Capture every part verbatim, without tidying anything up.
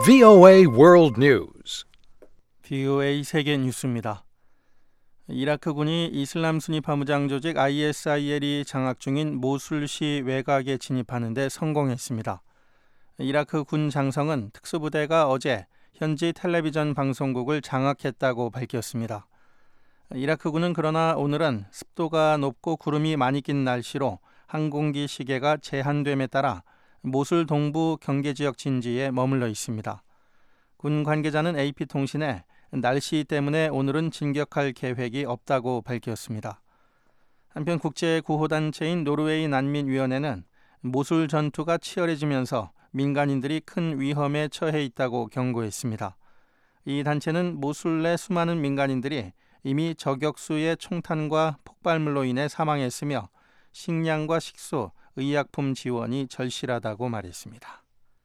브이오에이 World News. 브이오에이 세계 뉴스입니다. 이라크군이 이슬람 순위 파무장 조직 아이에스아이엘이 장악 중인 모술시 외곽에 진입하는 데 성공했습니다. 이라크 군 장성은 특수부대가 어제 현지 텔레비전 방송국을 장악했다고 밝혔습니다. 이라크군은 그러나 오늘은 습도가 높고 구름이 많이 낀 날씨로 항공기 시계가 제한됨에 따라 모술 동부 경계지역 진지에 머물러 있습니다. 군 관계자는 에이피통신에 날씨 때문에 오늘은 진격할 계획이 없다고 밝혔습니다. 한편 국제구호단체인 노르웨이 난민위원회는 모술 전투가 치열해지면서 민간인들이 큰 위험에 처해 있다고 경고했습니다. 이 단체는 모술 내 수많은 민간인들이 이미 저격수의 총탄과 폭발물로 인해 사망했으며 식량과 식수, 의약품 지원이 절실하다고 말했습니다.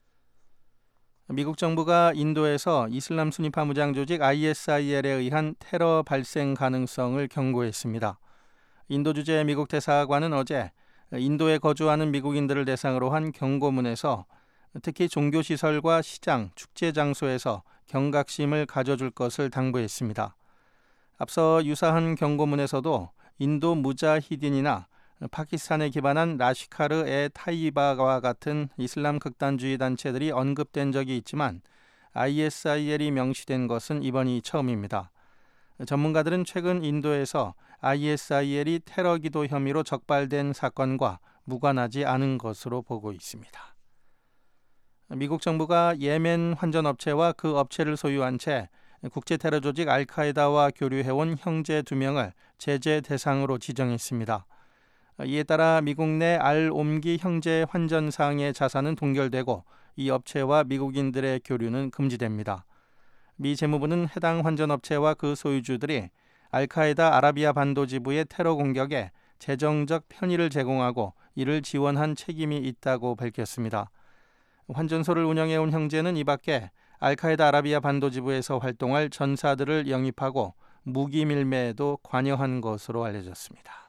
미국 정부가 인도에서 이슬람 순위 파무장 조직 아이에스아이엘에 의한 테러 발생 가능성을 경고했습니다. 인도 주재 미국 대사관은 어제 인도에 거주하는 미국인들을 대상으로 한 경고문에서 특히 종교시설과 시장, 축제 장소에서 경각심을 가져줄 것을 당부했습니다. 앞서 유사한 경고문에서도 인도 무자히딘이나 파키스탄에 기반한 라시카르-에 타이바와 같은 이슬람 극단주의 단체들이 언급된 적이 있지만 아이에스아이엘이 명시된 것은 이번이 처음입니다. 전문가들은 최근 인도에서 아이에스아이엘이 테러 기도 혐의로 적발된 사건과 무관하지 않은 것으로 보고 있습니다. 미국 정부가 예멘 환전업체와 그 업체를 소유한 채 국제테러 조직 알카에다와 교류해온 형제 두 명을 제재 대상으로 지정했습니다. 이에 따라 미국 내 알-옴기 형제 환전상의 자산은 동결되고 이 업체와 미국인들의 교류는 금지됩니다. 미 재무부는 해당 환전업체와 그 소유주들이 알카에다 아라비아 반도 지부의 테러 공격에 재정적 편의를 제공하고 이를 지원한 책임이 있다고 밝혔습니다. 환전소를 운영해온 형제는 이 밖에 알카에다 아라비아 반도 지부에서 활동할 전사들을 영입하고 무기 밀매에도 관여한 것으로 알려졌습니다.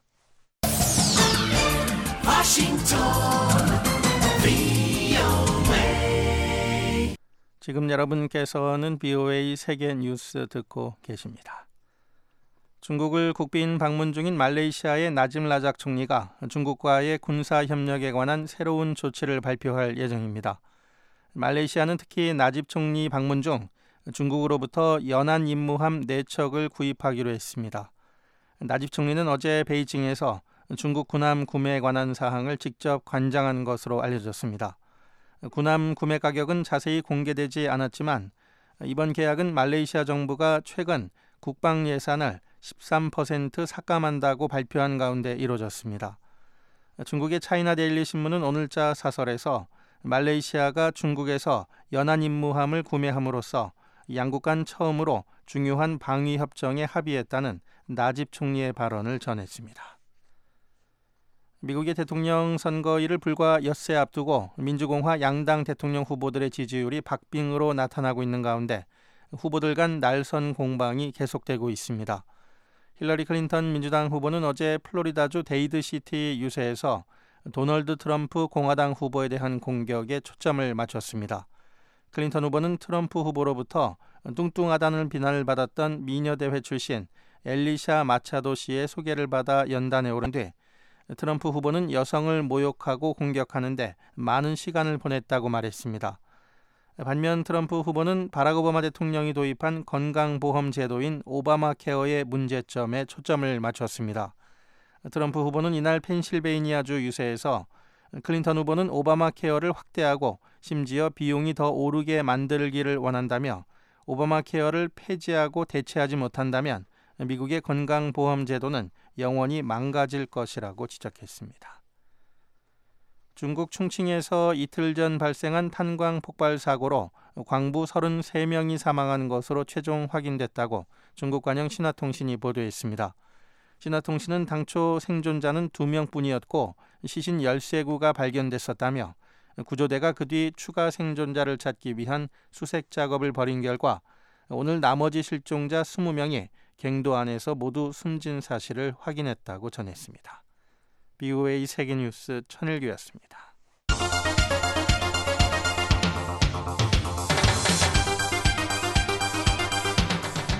워싱턴 브이오에이. 지금 여러분께서는 브이오에이 세계 뉴스 듣고 계십니다. 중국을 국빈 방문 중인 말레이시아의 나짐 라작 총리가 중국과의 군사협력에 관한 새로운 조치를 발표할 예정입니다. 말레이시아는 특히 나집 총리 방문 중 중국으로부터 연안 임무함 네 척을 구입하기로 했습니다. 나집 총리는 어제 베이징에서 중국 군함 구매에 관한 사항을 직접 관장한 것으로 알려졌습니다. 군함 구매 가격은 자세히 공개되지 않았지만 이번 계약은 말레이시아 정부가 최근 국방 예산을 십삼 퍼센트 삭감한다고 발표한 가운데 이루어졌습니다. 중국의 차이나 데일리 신문은 오늘자 사설에서 말레이시아가 중국에서 연안 임무함을 구매함으로써 양국 간 처음으로 중요한 방위 협정에 합의했다는 나집 총리의 발언을 전했습니다. 미국의 대통령 선거일을 불과 엿새 앞두고 민주공화 양당 대통령 후보들의 지지율이 박빙으로 나타나고 있는 가운데 후보들 간 날선 공방이 계속되고 있습니다. 힐러리 클린턴 민주당 후보는 어제 플로리다주 데이드시티 유세에서 도널드 트럼프 공화당 후보에 대한 공격에 초점을 맞췄습니다. 클린턴 후보는 트럼프 후보로부터 뚱뚱하다는 비난을 받았던 미녀대회 출신 엘리샤 마차도 씨의 소개를 받아 연단에 오른 뒤 트럼프 후보는 여성을 모욕하고 공격하는데 많은 시간을 보냈다고 말했습니다. 반면 트럼프 후보는 바락 오바마 대통령이 도입한 건강보험 제도인 오바마 케어의 문제점에 초점을 맞췄습니다. 트럼프 후보는 이날 펜실베이니아주 유세에서 클린턴 후보는 오바마 케어를 확대하고 심지어 비용이 더 오르게 만들기를 원한다며 오바마 케어를 폐지하고 대체하지 못한다면 미국의 건강보험 제도는 영원히 망가질 것이라고 지적했습니다. 중국 충칭에서 이틀 전 발생한 탄광 폭발 사고로 광부 서른세 명이 사망한 것으로 최종 확인됐다고 중국 관영 신화통신이 보도했습니다. 신화통신은 당초 생존자는 두 명뿐이었고 시신 열세 구가 발견됐었다며 구조대가 그 뒤 추가 생존자를 찾기 위한 수색 작업을 벌인 결과 오늘 나머지 실종자 이십 명이 갱도 안에서 모두 숨진 사실을 확인했다고 전했습니다. 브이오에이 세계뉴스 천일규였습니다.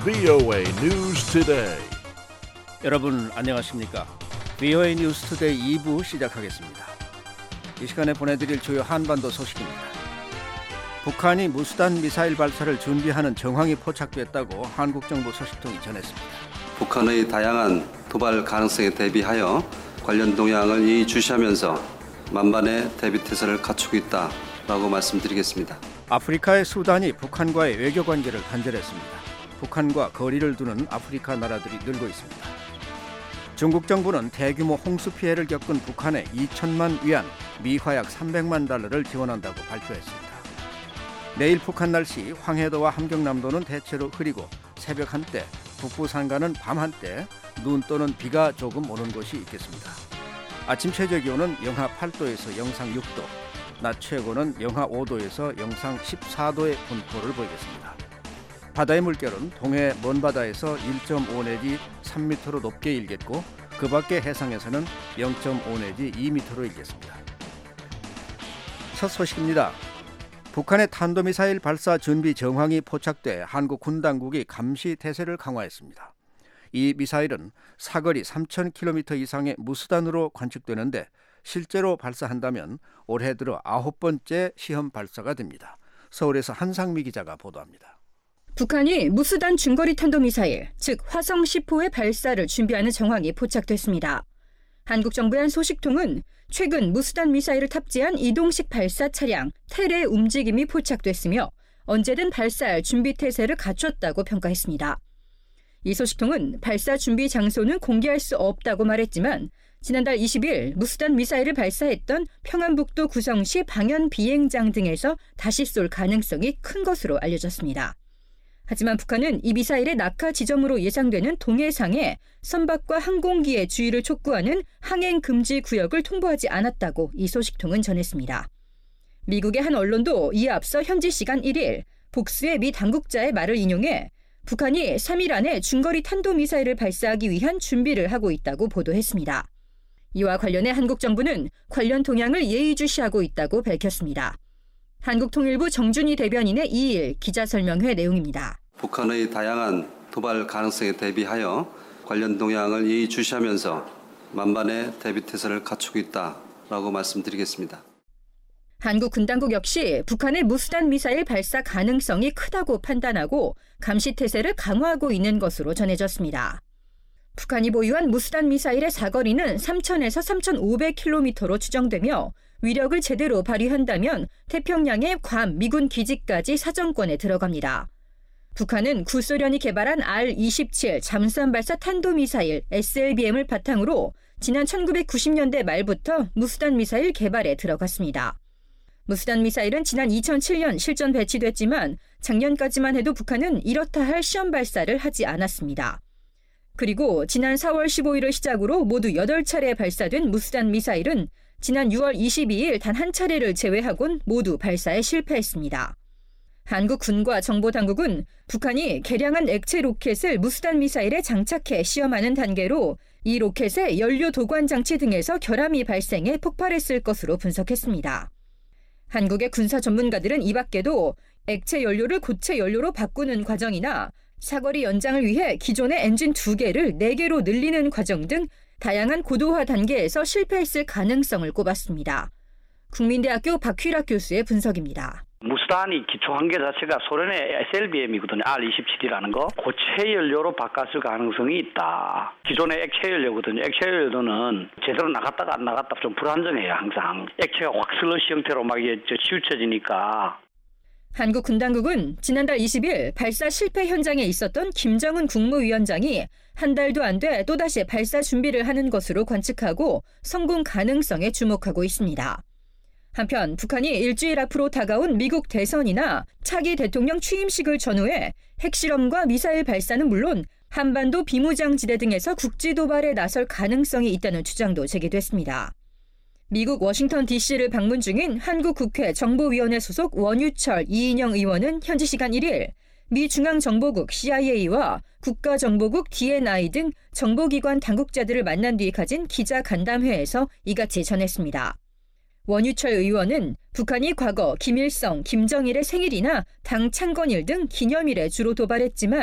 브이오에이 News Today. 여러분 안녕하십니까? 브이오에이 뉴스 투데이 이 부 시작하겠습니다. 이 시간에 보내드릴 주요 한반도 소식입니다. 북한이 무수단 미사일 발사를 준비하는 정황이 포착됐다고 한국 정부 소식통이 전했습니다. 북한의 다양한 도발 가능성에 대비하여 관련 동향을 예의주시하면서 만반의 대비태세를 갖추고 있다라고 말씀드리겠습니다. 아프리카의 수단이 북한과의 외교 관계를 단절했습니다. 북한과 거리를 두는 아프리카 나라들이 늘고 있습니다. 중국 정부는 대규모 홍수 피해를 겪은 북한에 이천만 위안, 미화약 삼백만 달러를 지원한다고 발표했습니다. 내일 북한 날씨 황해도와 함경남도는 대체로 흐리고 새벽 한때, 북부 산간은 밤 한때 눈 또는 비가 조금 오는 곳이 있겠습니다. 아침 최저 기온은 영하 팔 도에서 영상 육 도, 낮 최고는 영하 오 도에서 영상 십사 도의 분포를 보이겠습니다. 바다의 물결은 동해 먼바다에서 일 점 오 내지 삼 미터로 높게 일겠고 그 밖의 해상에서는 영 점 오 내지 이 미터로 일겠습니다. 첫 소식입니다. 북한의 탄도미사일 발사 준비 정황이 포착돼 한국 군 당국이 감시 태세를 강화했습니다. 이 미사일은 사거리 삼천 킬로미터 이상의 무수단으로 관측되는데 실제로 발사한다면 올해 들어 아홉 번째 시험 발사가 됩니다. 서울에서 한상미 기자가 보도합니다. 북한이 무수단 중거리 탄도미사일, 즉 화성 십 호의 발사를 준비하는 정황이 포착됐습니다. 한국 정부의 한 소식통은 최근 무수단 미사일을 탑재한 이동식 발사 차량 텔의 움직임이 포착됐으며 언제든 발사할 준비 태세를 갖췄다고 평가했습니다. 이 소식통은 발사 준비 장소는 공개할 수 없다고 말했지만 지난달 이십 일 무수단 미사일을 발사했던 평안북도 구성시 방현 비행장 등에서 다시 쏠 가능성이 큰 것으로 알려졌습니다. 하지만 북한은 이 미사일의 낙하 지점으로 예상되는 동해상에 선박과 항공기의 주의를 촉구하는 항행 금지 구역을 통보하지 않았다고 이 소식통은 전했습니다. 미국의 한 언론도 이에 앞서 현지 시간 일 일 복수의 미 당국자의 말을 인용해 북한이 삼 일 안에 중거리 탄도미사일을 발사하기 위한 준비를 하고 있다고 보도했습니다. 이와 관련해 한국 정부는 관련 동향을 예의주시하고 있다고 밝혔습니다. 한국통일부 정준희 대변인의 이 일 기자설명회 내용입니다. 북한의 다양한 도발 가능성에 대비하여 관련 동향을 예의주시하면서 만반의 대비태세를 갖추고 있다라고 말씀드리겠습니다. 한국 군 당국 역시 북한의 무수단 미사일 발사 가능성이 크다고 판단하고 감시 태세를 강화하고 있는 것으로 전해졌습니다. 북한이 보유한 무수단 미사일의 사거리는 삼천에서 삼천오백 킬로미터로 추정되며 위력을 제대로 발휘한다면 태평양의 괌 미군 기지까지 사정권에 들어갑니다. 북한은 구소련이 개발한 알 이십칠 잠수함 발사 탄도미사일 에스엘비엠을 바탕으로 지난 천구백구십 년대 말부터 무수단 미사일 개발에 들어갔습니다. 무수단 미사일은 지난 이천칠 년 실전 배치됐지만 작년까지만 해도 북한은 이렇다 할 시험 발사를 하지 않았습니다. 그리고 지난 사월 십오일을 시작으로 모두 여덟 차례 발사된 무수단 미사일은 지난 유월 이십이일 단 한 차례를 제외하곤 모두 발사에 실패했습니다. 한국 군과 정보당국은 북한이 개량한 액체 로켓을 무수단 미사일에 장착해 시험하는 단계로 이 로켓의 연료 도관 장치 등에서 결함이 발생해 폭발했을 것으로 분석했습니다. 한국의 군사 전문가들은 이 밖에도 액체 연료를 고체 연료로 바꾸는 과정이나 사거리 연장을 위해 기존의 엔진 두 개를 네 개로 늘리는 과정 등 다양한 고도화 단계에서 실패했을 가능성을 꼽았습니다. 국민대학교 박휘락 교수의 분석입니다. 무수단이 기초 한계 자체가 소련의 에스엘비엠이거든요. 알 이십칠이라는 거. 고체 연료로 바꿨을 가능성이 있다. 기존의 액체 연료거든요. 액체 연료는 제대로 나갔다가 안 나갔다 좀 불안정해요. 항상. 액체가 확 슬러시 형태로 막 치우쳐지니까. 한국 군 당국은 지난달 이십 일 발사 실패 현장에 있었던 김정은 국무위원장이 한 달도 안 돼 또다시 발사 준비를 하는 것으로 관측하고 성공 가능성에 주목하고 있습니다. 한편 북한이 일주일 앞으로 다가온 미국 대선이나 차기 대통령 취임식을 전후해 핵실험과 미사일 발사는 물론 한반도 비무장지대 등에서 국지 도발에 나설 가능성이 있다는 주장도 제기됐습니다. 미국 워싱턴 디씨를 방문 중인 한국 국회 정보위원회 소속 원유철 이인영 의원은 현지 시간 일 일 미 중앙정보국 씨아이에이와 국가정보국 디엔아이 등 정보기관 당국자들을 만난 뒤 가진 기자 간담회에서 이같이 전했습니다. 원유철 의원은 북한이 과거 김일성, 김정일의 생일이나 당 창건일 등 기념일에 주로 도발했지만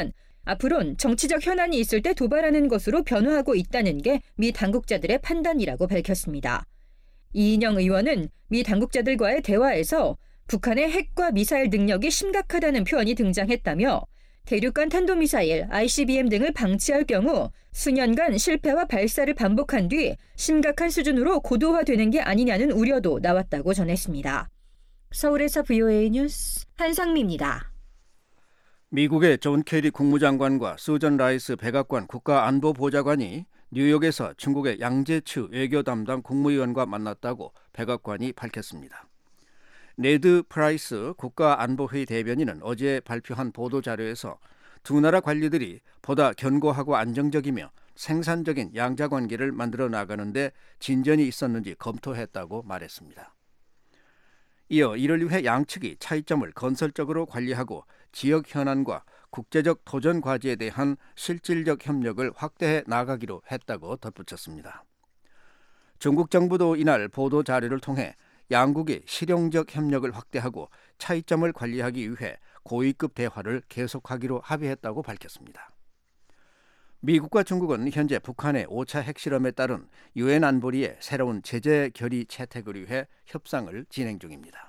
앞으론 정치적 현안이 있을 때 도발하는 것으로 변화하고 있다는 게 미 당국자들의 판단이라고 밝혔습니다. 이인영 의원은 미 당국자들과의 대화에서 북한의 핵과 미사일 능력이 심각하다는 표현이 등장했다며 대륙간 탄도미사일 아이씨비엠 등을 방치할 경우 수년간 실패와 발사를 반복한 뒤 심각한 수준으로 고도화되는 게 아니냐는 우려도 나왔다고 전했습니다. 서울에서 브이오에이 뉴스 한상미입니다. 미국의 존 케리 국무장관과 수전 라이스 백악관 국가안보보좌관이 뉴욕에서 중국의 양재츠 외교 담당 국무위원과 만났다고 백악관이 밝혔습니다. 네드 프라이스 국가안보회의 대변인은 어제 발표한 보도자료에서 두 나라 관리들이 보다 견고하고 안정적이며 생산적인 양자관계를 만들어 나가는데 진전이 있었는지 검토했다고 말했습니다. 이어 이를 위해 양측이 차이점을 건설적으로 관리하고 지역 현안과 국제적 도전 과제에 대한 실질적 협력을 확대해 나가기로 했다고 덧붙였습니다. 중국 정부도 이날 보도자료를 통해 양국이 실용적 협력을 확대하고 차이점을 관리하기 위해 고위급 대화를 계속하기로 합의했다고 밝혔습니다. 미국과 중국은 현재 북한의 오 차 핵실험에 따른 유엔 안보리의 새로운 제재 결의 채택을 위해 협상을 진행 중입니다.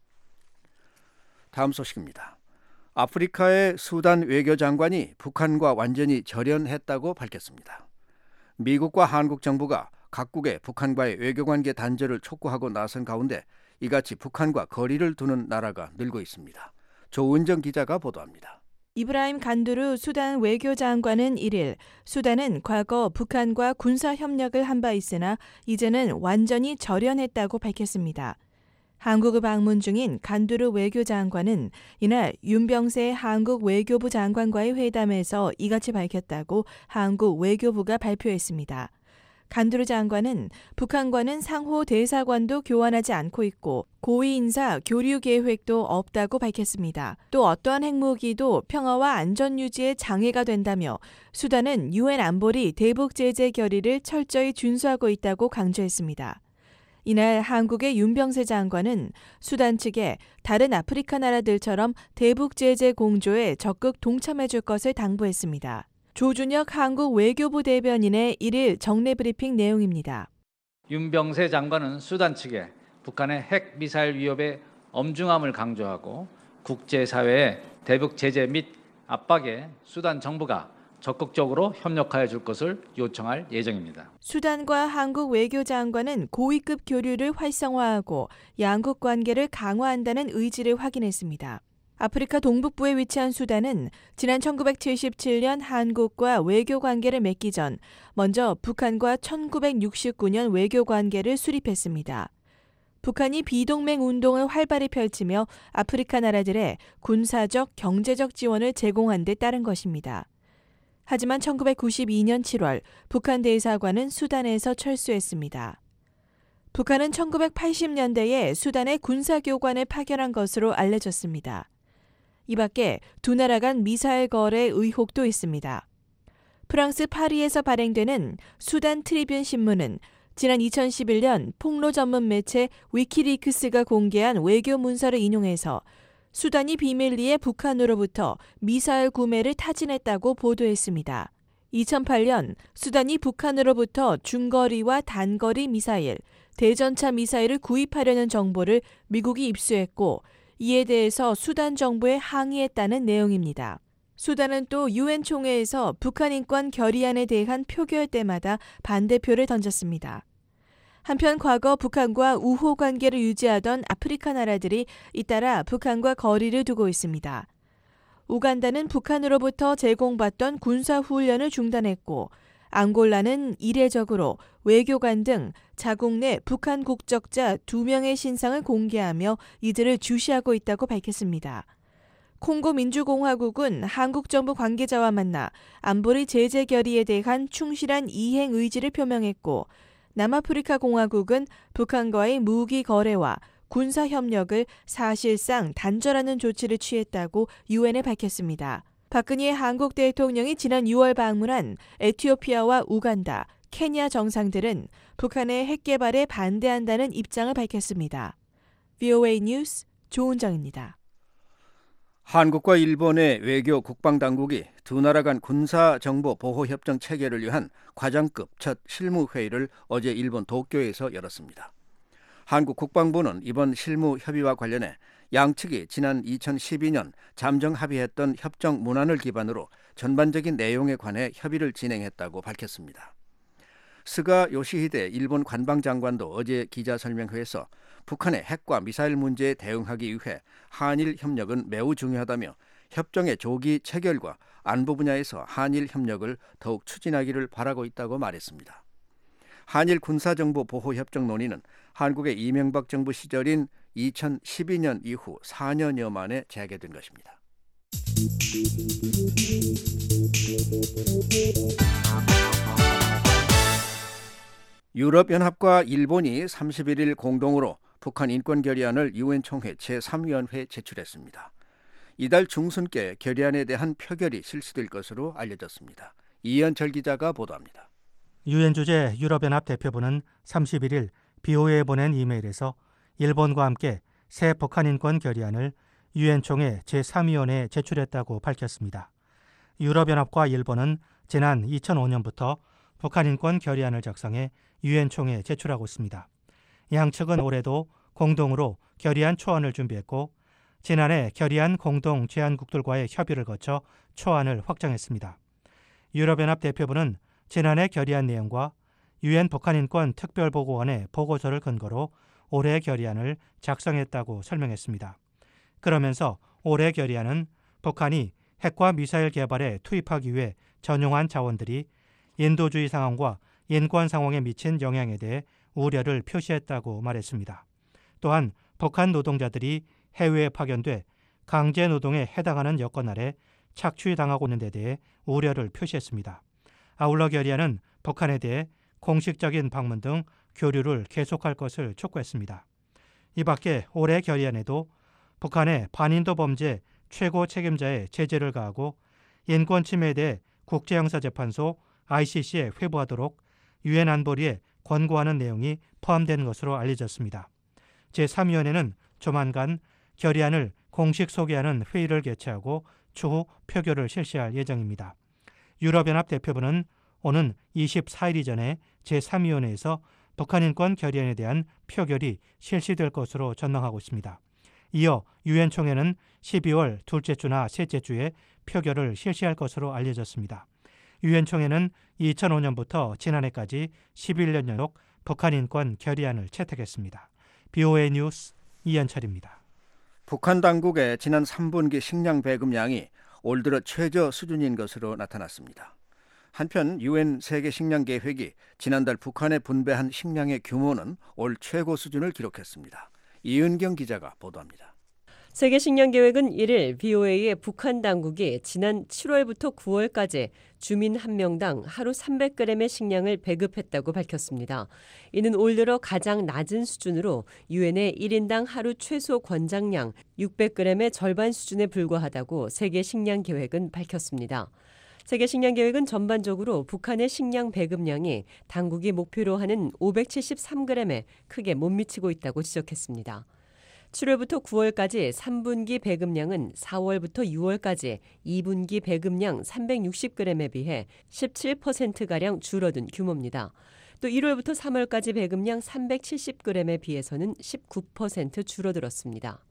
다음 소식입니다. 아프리카의 수단 외교장관이 북한과 완전히 절연했다고 밝혔습니다. 미국과 한국 정부가 각국의 북한과의 외교관계 단절을 촉구하고 나선 가운데 이같이 북한과 거리를 두는 나라가 늘고 있습니다. 조은정 기자가 보도합니다. 이브라임 간두르 수단 외교장관은 일 일 수단은 과거 북한과 군사협력을 한 바 있으나 이제는 완전히 절연했다고 밝혔습니다. 한국을 방문 중인 간두르 외교장관은 이날 윤병세 한국 외교부 장관과의 회담에서 이같이 밝혔다고 한국 외교부가 발표했습니다. 간두르 장관은 북한과는 상호 대사관도 교환하지 않고 있고 고위 인사 교류 계획도 없다고 밝혔습니다. 또 어떠한 핵무기도 평화와 안전 유지에 장애가 된다며 수단은 유엔 안보리 대북 제재 결의를 철저히 준수하고 있다고 강조했습니다. 이날 한국의 윤병세 장관은 수단 측에 다른 아프리카 나라들처럼 대북 제재 공조에 적극 동참해 줄 것을 당부했습니다. 조준혁 한국 외교부 대변인의 일 일 정례 브리핑 내용입니다. 윤병세 장관은 수단 측에 북한의 핵 미사일 위협의 엄중함을 강조하고 국제사회의 대북 제재 및 압박에 수단 정부가 적극적으로 협력하여 줄 것을 요청할 예정입니다. 수단과 한국 외교장관은 고위급 교류를 활성화하고 양국 관계를 강화한다는 의지를 확인했습니다. 아프리카 동북부에 위치한 수단은 지난 천구백칠십칠 년 한국과 외교 관계를 맺기 전 먼저 북한과 천구백육십구 년 외교 관계를 수립했습니다. 북한이 비동맹 운동을 활발히 펼치며 아프리카 나라들의 군사적, 경제적 지원을 제공한 데 따른 것입니다. 하지만 천구백구십이 년 칠월 북한 대사관은 수단에서 철수했습니다. 북한은 천구백팔십 년대에 수단에 군사교관을 파견한 것으로 알려졌습니다. 이 밖에 두 나라 간 미사일 거래 의혹도 있습니다. 프랑스 파리에서 발행되는 수단 트리뷴 신문은 지난 이천십일 년 폭로 전문 매체 위키리크스가 공개한 외교 문서를 인용해서 수단이 비밀리에 북한으로부터 미사일 구매를 타진했다고 보도했습니다. 이천팔 년 수단이 북한으로부터 중거리와 단거리 미사일, 대전차 미사일을 구입하려는 정보를 미국이 입수했고 이에 대해서 수단 정부에 항의했다는 내용입니다. 수단은 또 유엔 총회에서 북한 인권 결의안에 대한 표결 때마다 반대표를 던졌습니다. 한편 과거 북한과 우호 관계를 유지하던 아프리카 나라들이 잇따라 북한과 거리를 두고 있습니다. 우간다는 북한으로부터 제공받던 군사훈련을 중단했고 앙골라는 이례적으로 외교관 등 자국 내 북한 국적자 두 명의 신상을 공개하며 이들을 주시하고 있다고 밝혔습니다. 콩고 민주공화국은 한국 정부 관계자와 만나 안보리 제재 결의에 대한 충실한 이행 의지를 표명했고 남아프리카 공화국은 북한과의 무기 거래와 군사 협력을 사실상 단절하는 조치를 취했다고 유엔에 밝혔습니다. 박근혜 한국 대통령이 지난 유월 방문한 에티오피아와 우간다, 케냐 정상들은 북한의 핵 개발에 반대한다는 입장을 밝혔습니다. 브이오에이 뉴스 조은정입니다. 한국과 일본의 외교 국방당국이 두 나라 간 군사정보 보호협정 체결을 위한 과장급 첫 실무회의를 어제 일본 도쿄에서 열었습니다. 한국 국방부는 이번 실무 협의와 관련해 양측이 지난 이천십이 년 잠정 합의했던 협정 문안을 기반으로 전반적인 내용에 관해 협의를 진행했다고 밝혔습니다. 스가 요시히데 일본 관방장관도 어제 기자설명회에서 북한의 핵과 미사일 문제에 대응하기 위해 한일 협력은 매우 중요하다며 협정의 조기 체결과 안보 분야에서 한일 협력을 더욱 추진하기를 바라고 있다고 말했습니다. 한일 군사정보보호협정 논의는 한국의 이명박 정부 시절인 이천십이 년 이후 사 년여 만에 재개된 것입니다. 유럽연합과 일본이 삼십일 일 공동으로 북한 인권 결의안을 유엔 총회 제삼 위원회에 제출했습니다. 이달 중순께 결의안에 대한 표결이 실시될 것으로 알려졌습니다. 이현철 기자가 보도합니다. 유엔 주재 유럽연합 대표부는 삼십일 일 비오에에 보낸 이메일에서 일본과 함께 새 북한 인권 결의안을 유엔 총회 제삼 위원회에 제출했다고 밝혔습니다. 유럽연합과 일본은 지난 이천오 년부터 북한 인권 결의안을 작성해 유엔 총회에 제출하고 있습니다. 양측은 올해도 공동으로 결의안 초안을 준비했고 지난해 결의안 공동 제안국들과의 협의를 거쳐 초안을 확정했습니다. 유럽연합 대표부는 지난해 결의안 내용과 유엔 북한인권 특별보고원의 보고서를 근거로 올해 결의안을 작성했다고 설명했습니다. 그러면서 올해 결의안은 북한이 핵과 미사일 개발에 투입하기 위해 전용한 자원들이 인도주의 상황과 인권 상황에 미친 영향에 대해 우려를 표시했다고 말했습니다. 또한 북한 노동자들이 해외에 파견돼 강제 노동에 해당하는 여건 아래 착취당하고 있는 데 대해 우려를 표시했습니다. 아울러 결의안은 북한에 대해 공식적인 방문 등 교류를 계속할 것을 촉구했습니다. 이 밖에 올해 결의안에도 북한의 반인도 범죄 최고 책임자의 제재를 가하고 인권 침해에 대해 국제형사재판소 아이씨씨에 회부하도록 유엔 안보리에 권고하는 내용이 포함된 것으로 알려졌습니다. 제삼 위원회는 조만간 결의안을 공식 소개하는 회의를 개최하고 추후 표결을 실시할 예정입니다. 유럽연합 대표부는 오는 이십사 일 이전에 제삼 위원회에서 북한 인권 결의안에 대한 표결이 실시될 것으로 전망하고 있습니다. 이어 유엔 총회는 십이월 둘째 주나 셋째 주에 표결을 실시할 것으로 알려졌습니다. 유엔 총회는 이천오 년부터 지난해까지 십일 년 연속 북한 인권 결의안을 채택했습니다. 비오에이 뉴스 이현철입니다. 북한 당국의 지난 삼 분기 식량 배급량이 올 들어 최저 수준인 것으로 나타났습니다. 한편 유엔 세계식량계획이 지난달 북한에 분배한 식량의 규모는 올 최고 수준을 기록했습니다. 이은경 기자가 보도합니다. 세계식량계획은 일 일 비오에이에 북한 당국이 지난 칠월부터 구월까지 주민 한 명당 하루 삼백 그램의 식량을 배급했다고 밝혔습니다. 이는 올 들어 가장 낮은 수준으로 유엔의 일 인당 하루 최소 권장량 육백 그램의 절반 수준에 불과하다고 세계식량계획은 밝혔습니다. 세계식량계획은 전반적으로 북한의 식량 배급량이 당국이 목표로 하는 오백칠십삼 그램에 크게 못 미치고 있다고 지적했습니다. 칠월부터 구월까지 삼 분기 배급량은 사월부터 유월까지 이 분기 배급량 삼백육십 그램에 비해 십칠 퍼센트가량 줄어든 규모입니다. 또 일월부터 삼월까지 배급량 삼백칠십 그램에 비해서는 십구 퍼센트 줄어들었습니다.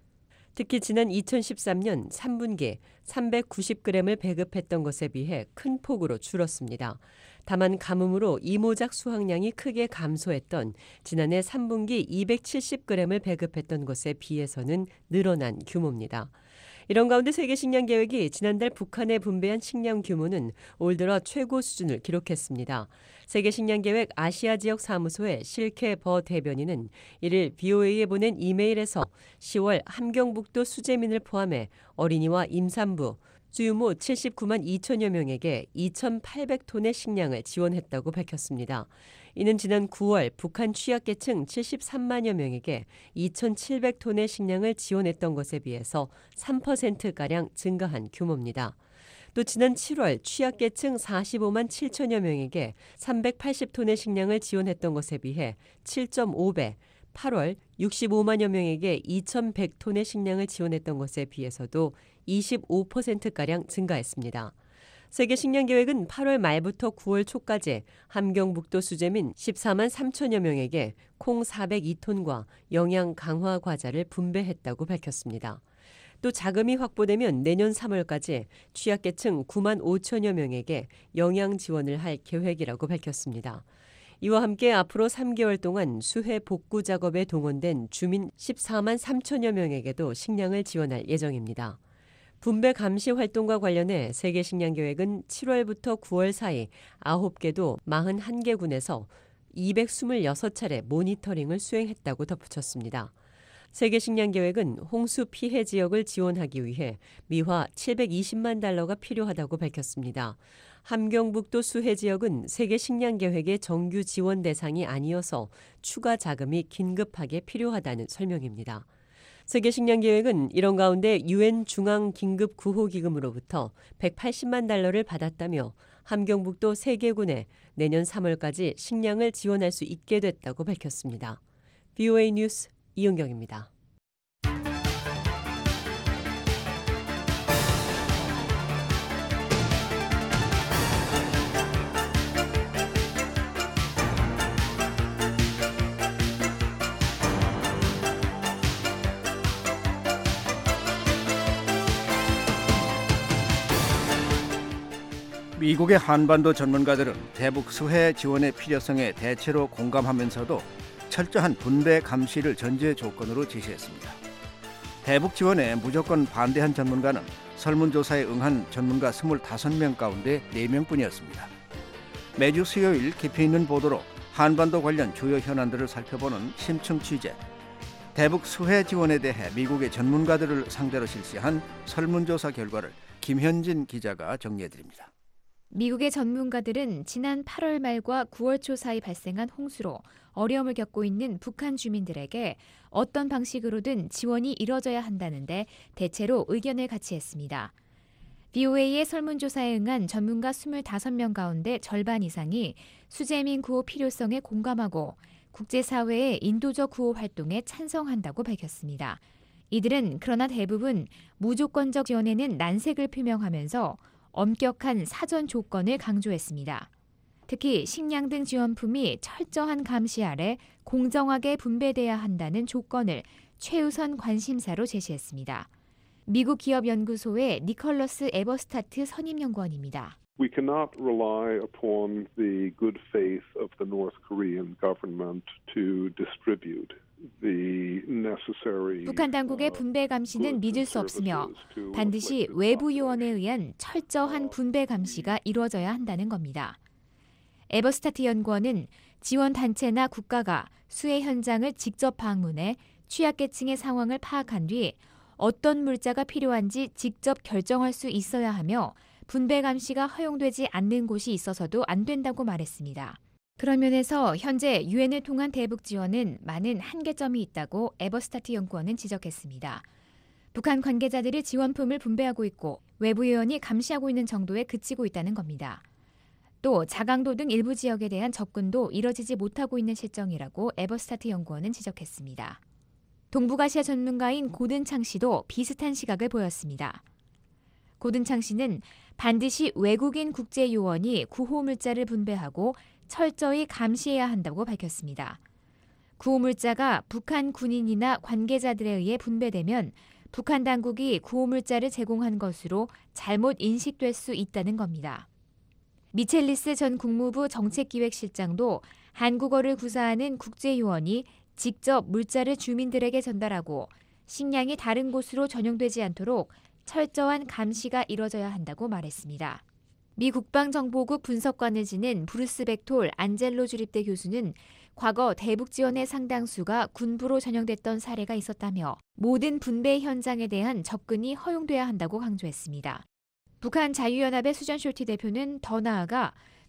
특히 지난 이천십삼 년 삼 분기 삼백구십 그램을 배급했던 것에 비해 큰 폭으로 줄었습니다. 다만 가뭄으로 이모작 수확량이 크게 감소했던 지난해 삼 분기 이백칠십 그램을 배급했던 것에 비해서는 늘어난 규모입니다. 이런 가운데 세계식량계획이 지난달 북한에 분배한 식량 규모는 올 들어 최고 수준을 기록했습니다. 세계식량계획 아시아 지역 사무소의 실케 버 대변인은 일 일 비오에이에 보낸 이메일에서 시월 함경북도 수재민을 포함해 어린이와 임산부, 수유모 칠십구만 이천여 명에게 이천팔백 톤의 식량을 지원했다고 밝혔습니다. 이는 지난 구월 북한 취약계층 칠십삼만여 명에게 이천칠백 톤의 식량을 지원했던 것에 비해서 삼 퍼센트가량 증가한 규모입니다. 또 지난 칠월 취약계층 사십오만 칠천여 명에게 삼백팔십 톤의 식량을 지원했던 것에 비해 칠 점 오 배, 팔월 육십오만여 명에게 이천백 톤의 식량을 지원했던 것에 비해서도 이십오 퍼센트가량 증가했습니다. 세계 식량 계획은 팔월 말부터 구월 초까지 함경북도 수재민 십사만 삼천여 명에게 콩 사백이 톤과 영양 강화 과자를 분배했다고 밝혔습니다. 또 자금이 확보되면 내년 삼월까지 취약계층 구만 오천여 명에게 영양 지원을 할 계획이라고 밝혔습니다. 이와 함께 앞으로 삼 개월 동안 수해 복구 작업에 동원된 주민 십사만 삼천여 명에게도 식량을 지원할 예정입니다. 분배 감시 활동과 관련해 세계식량계획은 칠월부터 구월 사이 아홉 개도 사십일 개 군에서 이백이십육 차례 모니터링을 수행했다고 덧붙였습니다. 세계식량계획은 홍수 피해 지역을 지원하기 위해 미화 칠백이십만 달러가 필요하다고 밝혔습니다. 함경북도 수해 지역은 세계식량계획의 정규 지원 대상이 아니어서 추가 자금이 긴급하게 필요하다는 설명입니다. 세계식량계획은 이런 가운데 유엔 중앙긴급구호기금으로부터 백팔십만 달러를 받았다며 함경북도 세 개 군에 내년 삼월까지 식량을 지원할 수 있게 됐다고 밝혔습니다. 브이오에이 뉴스 이은경입니다. 미국의 한반도 전문가들은 대북 수해 지원의 필요성에 대체로 공감하면서도 철저한 분배 감시를 전제 조건으로 제시했습니다. 대북 지원에 무조건 반대한 전문가는 설문조사에 응한 전문가 이십오 명 가운데 네 명뿐이었습니다. 매주 수요일 깊이 있는 보도로 한반도 관련 주요 현안들을 살펴보는 심층 취재, 대북 수해 지원에 대해 미국의 전문가들을 상대로 실시한 설문조사 결과를 김현진 기자가 정리해드립니다. 미국의 전문가들은 지난 팔월 말과 구월 초 사이 발생한 홍수로 어려움을 겪고 있는 북한 주민들에게 어떤 방식으로든 지원이 이뤄져야 한다는데 대체로 의견을 같이 했습니다. 브이오에이의 설문조사에 응한 전문가 이십오 명 가운데 절반 이상이 수재민 구호 필요성에 공감하고 국제사회의 인도적 구호 활동에 찬성한다고 밝혔습니다. 이들은 그러나 대부분 무조건적 지원에는 난색을 표명하면서 엄격한 사전 조건을 강조했습니다. 특히 식량 등 지원품이 철저한 감시 아래 공정하게 분배돼야 한다는 조건을 최우선 관심사로 제시했습니다. 미국 기업연구소의 니컬러스 에버스타트 선임연구원입니다. We cannot rely upon the good faith of the North Korean government to distribute 북한 당국의 분배 감시는 믿을 수 없으며 반드시 외부 요원에 의한 철저한 분배 감시가 이루어져야 한다는 겁니다. 에버스타트 연구원은 지원 단체나 국가가 수해 현장을 직접 방문해 취약계층의 상황을 파악한 뒤 어떤 물자가 필요한지 직접 결정할 수 있어야 하며 분배 감시가 허용되지 않는 곳이 있어서도 안 된다고 말했습니다. 그런 면에서 현재 유엔을 통한 대북 지원은 많은 한계점이 있다고 에버스타트 연구원은 지적했습니다. 북한 관계자들이 지원품을 분배하고 있고 외부 요원이 감시하고 있는 정도에 그치고 있다는 겁니다. 또 자강도 등 일부 지역에 대한 접근도 이뤄지지 못하고 있는 실정이라고 에버스타트 연구원은 지적했습니다. 동북아시아 전문가인 고든창 씨도 비슷한 시각을 보였습니다. 고든창 씨는 반드시 외국인 국제요원이 구호 물자를 분배하고 철저히 감시해야 한다고 밝혔습니다. 구호 물자가 북한 군인이나 관계자들에 의해 분배되면 북한 당국이 구호 물자를 제공한 것으로 잘못 인식될 수 있다는 겁니다. 미첼리스 전 국무부 정책기획실장도 한국어를 구사하는 국제요원이 직접 물자를 주민들에게 전달하고 식량이 다른 곳으로 전용되지 않도록 철저한 감시가 이뤄져야 한다고 말했습니다. 미 국방정보국 분석관을 지낸 브루스 벡톨 안젤로 주립대 교수는 과거 대북 지원의 상당수가 군부로 전용됐던 사례가 있었다며 모든 분배 현장에 대한 접근이 허용돼야 한다고 강조했습니다. 북한 자유연합의 수전 숄티 대표는 더 나아가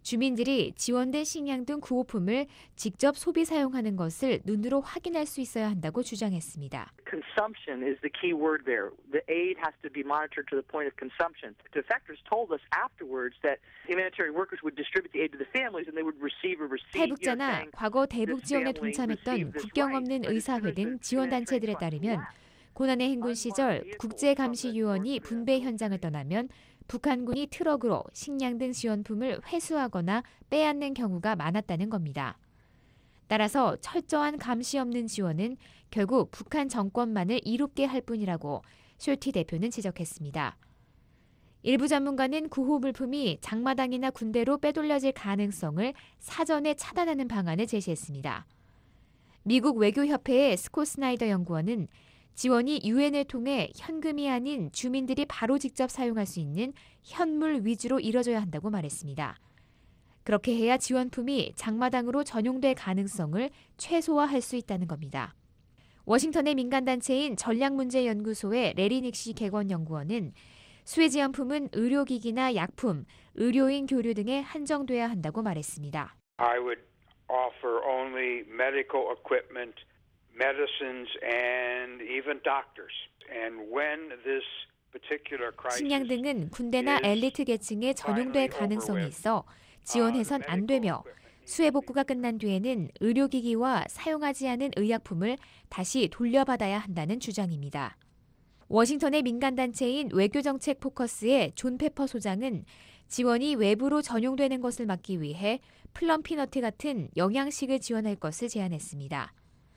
주민들이 지원된 식량 등 구호품을 직접 소비 사용하는 것을 눈으로 확인할 수 있어야 한다고 주장했습니다. Consumption is the key word there. The aid has to be monitored to the point of consumption. The defectors told us afterwards that humanitarian workers would distribute the aid to the families and they would receive a receipt. 탈북자나 과거 대북 지원에 동참했던 국경 없는 의사회 등 지원단체들에 따르면 고난의 행군 시절 국제감시요원이 분배 현장을 떠나면 북한군이 트럭으로 식량 등 지원품을 회수하거나 빼앗는 경우가 많았다는 겁니다. 따라서 철저한 감시 없는 지원은 결국 북한 정권만을 이롭게 할 뿐이라고 숄티 대표는 지적했습니다. 일부 전문가는 구호 물품이 장마당이나 군대로 빼돌려질 가능성을 사전에 차단하는 방안을 제시했습니다. 미국 외교협회의 스콧 스나이더 연구원은 지원이 유엔을 통해 현금이 아닌 주민들이 바로 직접 사용할 수 있는 현물 위주로 이뤄져야 한다고 말했습니다. 그렇게 해야 지원품이 장마당으로 전용될 가능성을 최소화할 수 있다는 겁니다. 워싱턴의 민간단체인 전략문제연구소의 레리 닉시 객원연구원은 수혜 지원품은 의료기기나 약품, 의료인 교류 등에 한정돼야 한다고 말했습니다. I would offer only medical equipment, medicines and even doctors. And when this particular crisis 식량 등은 군대나 엘리트 계층에 전용될 가능성이 있어 지원해선 안 되며 수혜 복구가 끝난 뒤에는 의료기기와 사용하지 않은 의약품을 다시 돌려받아야 한다는 주장입니다. 워싱턴의 민간단체인 외교정책 포커스의 존 페퍼 소장은 지원이 외부로 전용되는 것을 막기 위해 플럼피너트 같은 영양식을 지원할 것을 제안했습니다.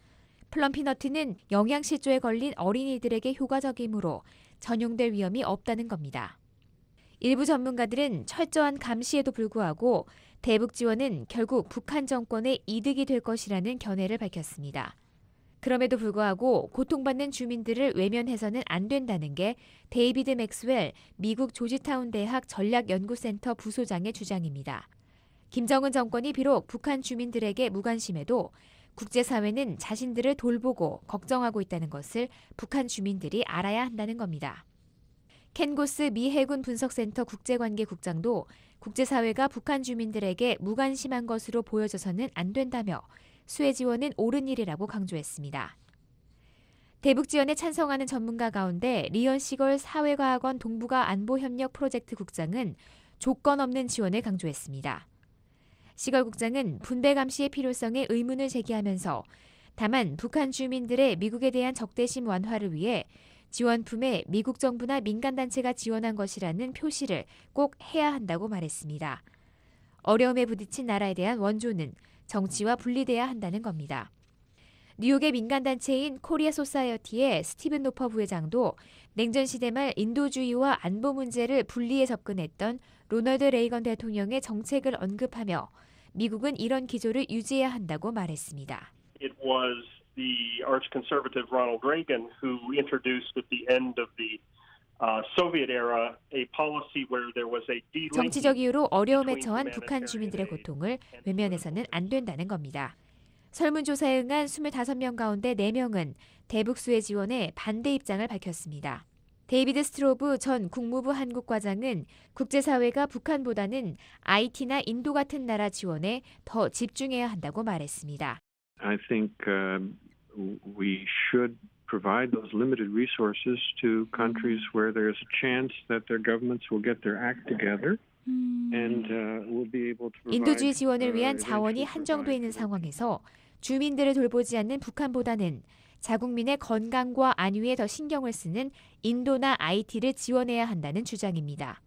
플럼피너트는 영양실조에 걸린 어린이들에게 효과적이므로 전용될 위험이 없다는 겁니다. 일부 전문가들은 철저한 감시에도 불구하고 대북 지원은 결국 북한 정권의 이득이 될 것이라는 견해를 밝혔습니다. 그럼에도 불구하고 고통받는 주민들을 외면해서는 안 된다는 게 데이비드 맥스웰 미국 조지타운 대학 전략연구센터 부소장의 주장입니다. 김정은 정권이 비록 북한 주민들에게 무관심해도 국제사회는 자신들을 돌보고 걱정하고 있다는 것을 북한 주민들이 알아야 한다는 겁니다. 켄 고스 미 해군 분석센터 국제관계국장도 국제사회가 북한 주민들에게 무관심한 것으로 보여져서는 안 된다며 수혜 지원은 옳은 일이라고 강조했습니다. 대북 지원에 찬성하는 전문가 가운데 리언 시걸 사회과학원 동북아 안보협력 프로젝트 국장은 조건 없는 지원을 강조했습니다. 시걸 국장은 분배 감시의 필요성에 의문을 제기하면서 다만 북한 주민들의 미국에 대한 적대심 완화를 위해 지원품에 미국 정부나 민간단체가 지원한 것이라는 표시를 꼭 해야 한다고 말했습니다. 어려움에 부딪힌 나라에 대한 원조는 정치와 분리돼야 한다는 겁니다. 뉴욕의 민간단체인 코리아 소사이어티의 스티븐 노퍼 부회장도 냉전 시대 말 인도주의와 안보 문제를 분리해 접근했던 로널드 레이건 대통령의 정책을 언급하며 미국은 이런 기조를 유지해야 한다고 말했습니다. It was the arch-conservative Ronald Reagan who introduced at the end of the uh, Soviet era a policy where there was a delinking. 정치적 이유로 어려움에 처한 북한 주민들의 고통을 외면해서는 안 된다는 겁니다. 설문조사에 응한 이십오 명 가운데 네 명은 대북 수혜 지원에 반대 입장을 밝혔습니다. 데이비드 스트로브 전 국무부 한국과장은 국제사회가 북한보다는 아이티나 인도 같은 나라 지원에 더 집중해야 한다고 말했습니다. I think uh, we should provide those limited resources to countries where there is a chance that their governments will get their act together. And, uh, we'll be able to provide, 인도주의 지원을 위한 uh, 자원이 한정돼 있는 상황에서 주민들을 돌보지 않는 북한보다는 자국민의 건강과 안위에 더 신경을 쓰는 인도나 아이티를 지원해야 한다는 주장입니다.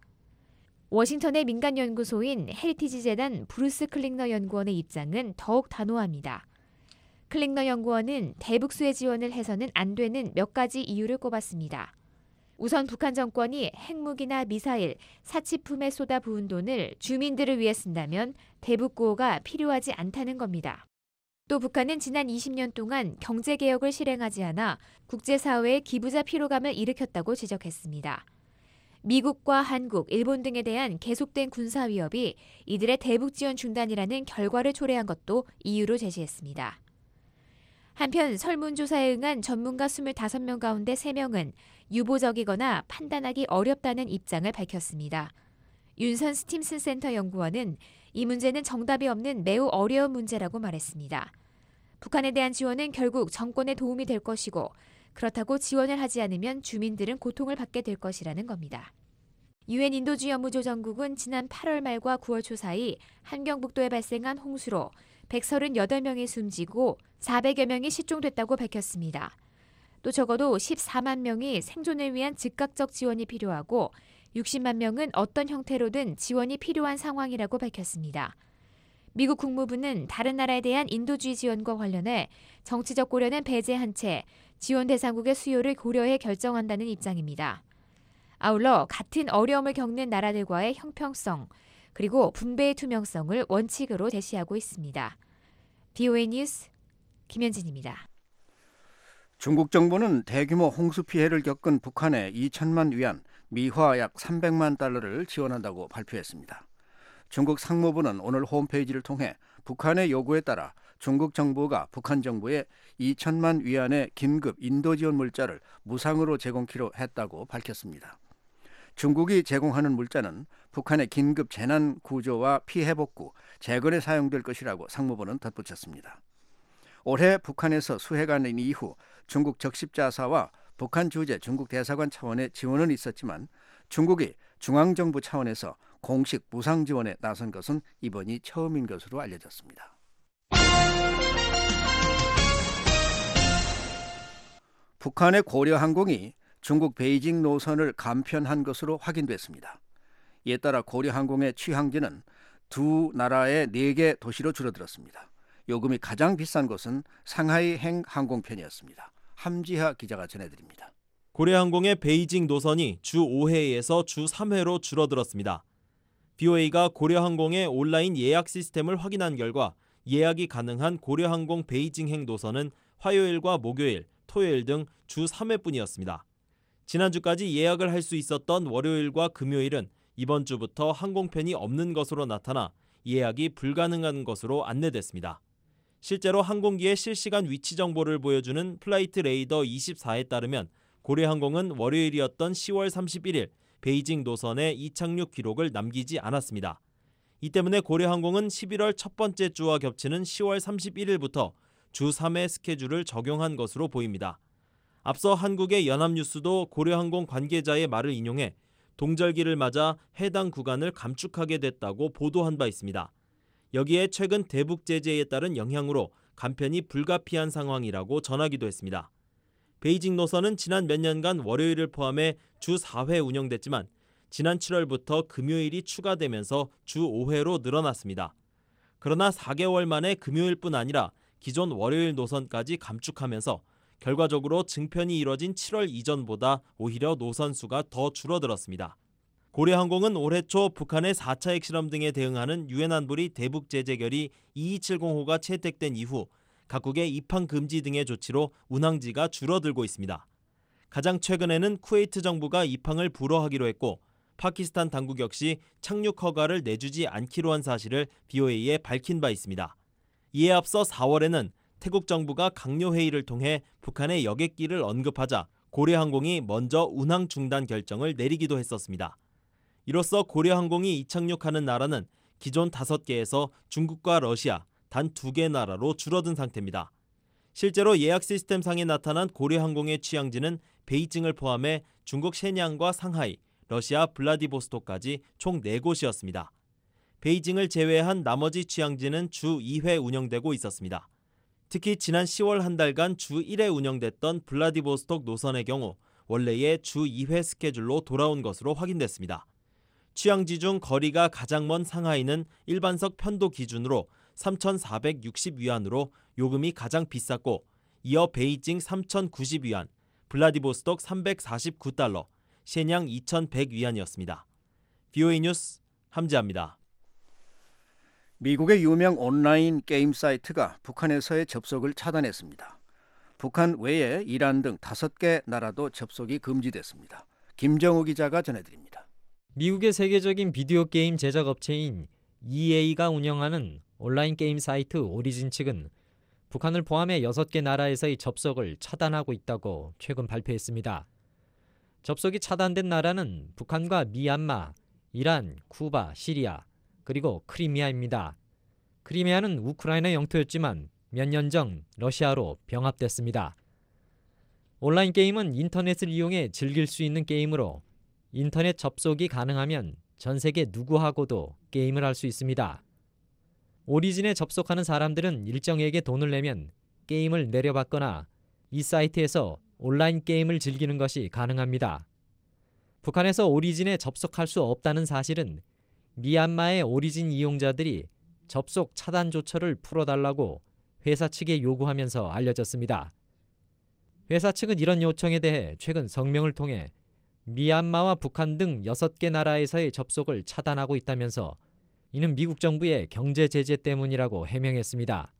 워싱턴의 민간연구소인 헤리티지 재단 브루스 클링너 연구원의 입장은 더욱 단호합니다. 클링너 연구원은 대북 수혜 지원을 해서는 안 되는 몇 가지 이유를 꼽았습니다. 우선 북한 정권이 핵무기나 미사일, 사치품에 쏟아부은 돈을 주민들을 위해 쓴다면 대북 구호가 필요하지 않다는 겁니다. 또 북한은 지난 이십 년 동안 경제개혁을 실행하지 않아 국제사회의 기부자 피로감을 일으켰다고 지적했습니다. 미국과 한국, 일본 등에 대한 계속된 군사 위협이 이들의 대북 지원 중단이라는 결과를 초래한 것도 이유로 제시했습니다. 한편 설문조사에 응한 전문가 이십오 명 가운데 세 명은 유보적이거나 판단하기 어렵다는 입장을 밝혔습니다. 윤선 스팀슨 센터 연구원은 이 문제는 정답이 없는 매우 어려운 문제라고 말했습니다. 북한에 대한 지원은 결국 정권에 도움이 될 것이고 그렇다고 지원을 하지 않으면 주민들은 고통을 받게 될 것이라는 겁니다. 유엔 인도주의 업무조정국은 지난 팔월 말과 구월 초 사이 한경북도에 발생한 홍수로 백삼십팔 명이 숨지고 사백여 명이 실종됐다고 밝혔습니다. 또 적어도 십사만 명이 생존을 위한 즉각적 지원이 필요하고 육십만 명은 어떤 형태로든 지원이 필요한 상황이라고 밝혔습니다. 미국 국무부는 다른 나라에 대한 인도주의 지원과 관련해 정치적 고려는 배제한 채 지원 대상국의 수요를 고려해 결정한다는 입장입니다. 아울러 같은 어려움을 겪는 나라들과의 형평성 그리고 분배의 투명성을 원칙으로 제시하고 있습니다. 비오에이 뉴스 김현진입니다. 중국 정부는 대규모 홍수 피해를 겪은 북한에 이천만 위안, 미화 약 삼백만 달러를 지원한다고 발표했습니다. 중국 상무부는 오늘 홈페이지를 통해 북한의 요구에 따라 중국 정부가 북한 정부에 이천만 위안의 긴급 인도 지원 물자를 무상으로 제공키로 했다고 밝혔습니다. 중국이 제공하는 물자는 북한의 긴급 재난 구조와 피해 복구, 재건에 사용될 것이라고 상무부는 덧붙였습니다. 올해 북한에서 수해가는 이후 중국 적십자사와 북한 주재 중국 대사관 차원의 지원은 있었지만 중국이 중앙정부 차원에서 공식 무상 지원에 나선 것은 이번이 처음인 것으로 알려졌습니다. 북한의 고려항공이 중국 베이징 노선을 감편한 것으로 확인됐습니다. 이에 따라 고려항공의 취항지는 두 나라의 네 개 도시로 줄어들었습니다. 요금이 가장 비싼 곳은 상하이행 항공편이었습니다. 함지하 기자가 전해드립니다. 고려항공의 베이징 노선이 주 오 회에서 주 삼 회로 줄어들었습니다. 비오에이가 고려항공의 온라인 예약 시스템을 확인한 결과 예약이 가능한 고려항공 베이징행 노선은 화요일과 목요일, 토요일 등 주 삼 회뿐이었습니다. 지난주까지 예약을 할 수 있었던 월요일과 금요일은 이번 주부터 항공편이 없는 것으로 나타나 예약이 불가능한 것으로 안내됐습니다. 실제로 항공기의 실시간 위치 정보를 보여주는 플라이트 레이더 이십사에 따르면 고려항공은 월요일이었던 시월 삼십일일 베이징 노선에 이착륙 기록을 남기지 않았습니다. 이 때문에 고려항공은 십일월 첫 번째 주와 겹치는 시월 삼십일일부터 주 삼 회 스케줄을 적용한 것으로 보입니다. 앞서 한국의 연합뉴스도 고려항공 관계자의 말을 인용해 동절기를 맞아 해당 구간을 감축하게 됐다고 보도한 바 있습니다. 여기에 최근 대북 제재에 따른 영향으로 간편이 불가피한 상황이라고 전하기도 했습니다. 베이징 노선은 지난 몇 년간 월요일을 포함해 주 사 회 운영됐지만 지난 칠월부터 금요일이 추가되면서 주 오 회로 늘어났습니다. 그러나 사 개월 만에 금요일뿐 아니라 기존 월요일 노선까지 감축하면서 결과적으로 증편이 이뤄진 칠월 이전보다 오히려 노선 수가 더 줄어들었습니다. 고려항공은 올해 초 북한의 사 차 핵실험 등에 대응하는 유엔 안보리 대북 제재 결의 이이칠공호가 채택된 이후 각국의 입항 금지 등의 조치로 운항지가 줄어들고 있습니다. 가장 최근에는 쿠웨이트 정부가 입항을 불허하기로 했고 파키스탄 당국 역시 착륙 허가를 내주지 않기로 한 사실을 비오에이에 밝힌 바 있습니다. 이에 앞서 사월에는 태국 정부가 강요 회의를 통해 북한의 여객기를 언급하자 고려항공이 먼저 운항 중단 결정을 내리기도 했었습니다. 이로써 고려항공이 이착륙하는 나라는 기존 다섯 개에서 중국과 러시아 단 두 개 나라로 줄어든 상태입니다. 실제로 예약 시스템상에 나타난 고려항공의 취항지는 베이징을 포함해 중국 shenyang과 상하이, 러시아 블라디보스토크까지 총 네 곳이었습니다. 베이징을 제외한 나머지 취항지는 주 이 회 운영되고 있었습니다. 특히 지난 시월 한 달간 주 일 회 운영됐던 블라디보스토크 노선의 경우 원래의 주 이 회 스케줄로 돌아온 것으로 확인됐습니다. 취항지 중 거리가 가장 먼 상하이는 일반석 편도 기준으로 삼천사백육십 위안으로 요금이 가장 비쌌고 이어 베이징 삼천구십 위안, 블라디보스토크 삼백사십구 달러, shenyang 이천백 위안이었습니다. 비오에이 뉴스 함지아입니다. 미국의 유명 온라인 게임 사이트가 북한에서의 접속을 차단했습니다. 북한 외에 이란 등 다섯 개 나라도 접속이 금지됐습니다. 김정우 기자가 전해드립니다. 미국의 세계적인 비디오 게임 제작 업체인 이에이가 운영하는 온라인 게임 사이트 오리진 측은 북한을 포함해 여섯 개 나라에서의 접속을 차단하고 있다고 최근 발표했습니다. 접속이 차단된 나라는 북한과 미얀마, 이란, 쿠바, 시리아, 그리고 크리미아입니다. 크리미아는 우크라이나 영토였지만 몇 년 전 러시아로 병합됐습니다. 온라인 게임은 인터넷을 이용해 즐길 수 있는 게임으로 인터넷 접속이 가능하면 전 세계 누구하고도 게임을 할 수 있습니다. 오리진에 접속하는 사람들은 일정액의 돈을 내면 게임을 내려받거나 이 사이트에서 온라인 게임을 즐기는 것이 가능합니다. 북한에서 오리진에 접속할 수 없다는 사실은 미얀마의 오리진 이용자들이 접속 차단 조처를 풀어달라고 회사 측에 요구하면서 알려졌습니다. 회사 측은 이런 요청에 대해 최근 성명을 통해 미얀마와 북한 등 여섯 개 나라에서의 접속을 차단하고 있다면서 이는 미국 정부의 경제 제재 때문이라고 해명했습니다.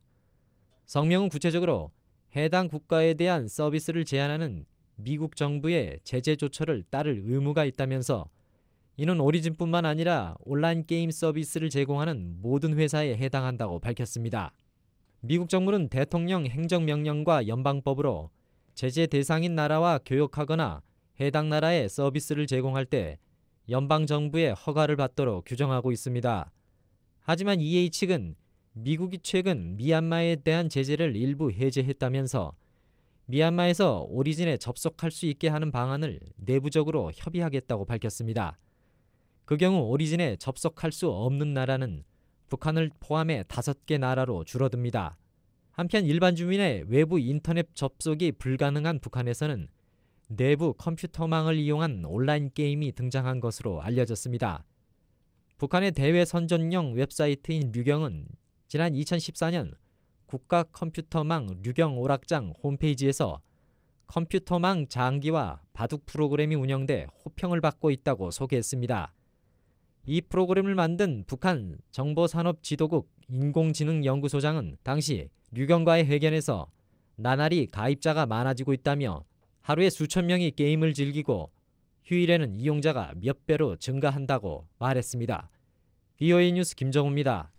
성명은 구체적으로 해당 국가에 대한 서비스를 제한하는 미국 정부의 제재 조처를 따를 의무가 있다면서 이는 오리진뿐만 아니라 온라인 게임 서비스를 제공하는 모든 회사에 해당한다고 밝혔습니다. 미국 정부는 대통령 행정명령과 연방법으로 제재 대상인 나라와 교역하거나 해당 나라에 서비스를 제공할 때 연방정부의 허가를 받도록 규정하고 있습니다. 하지만 이에이 측은 미국이 최근 미얀마에 대한 제재를 일부 해제했다면서 미얀마에서 오리진에 접속할 수 있게 하는 방안을 내부적으로 협의하겠다고 밝혔습니다. 그 경우 오리진에 접속할 수 없는 나라는 북한을 포함해 다섯 개 나라로 줄어듭니다. 한편 일반 주민의 외부 인터넷 접속이 불가능한 북한에서는 내부 컴퓨터망을 이용한 온라인 게임이 등장한 것으로 알려졌습니다. 북한의 대외 선전용 웹사이트인 류경은 지난 이천십사 년 국가 컴퓨터망 류경 오락장 홈페이지에서 컴퓨터망 장기와 바둑 프로그램이 운영돼 호평을 받고 있다고 소개했습니다. 이 프로그램을 만든 북한 정보산업지도국 인공지능연구소장은 당시 류경과의 회견에서 나날이 가입자가 많아지고 있다며 하루에 수천 명이 게임을 즐기고 휴일에는 이용자가 몇 배로 증가한다고 말했습니다. 비오에이 뉴스 김정우입니다.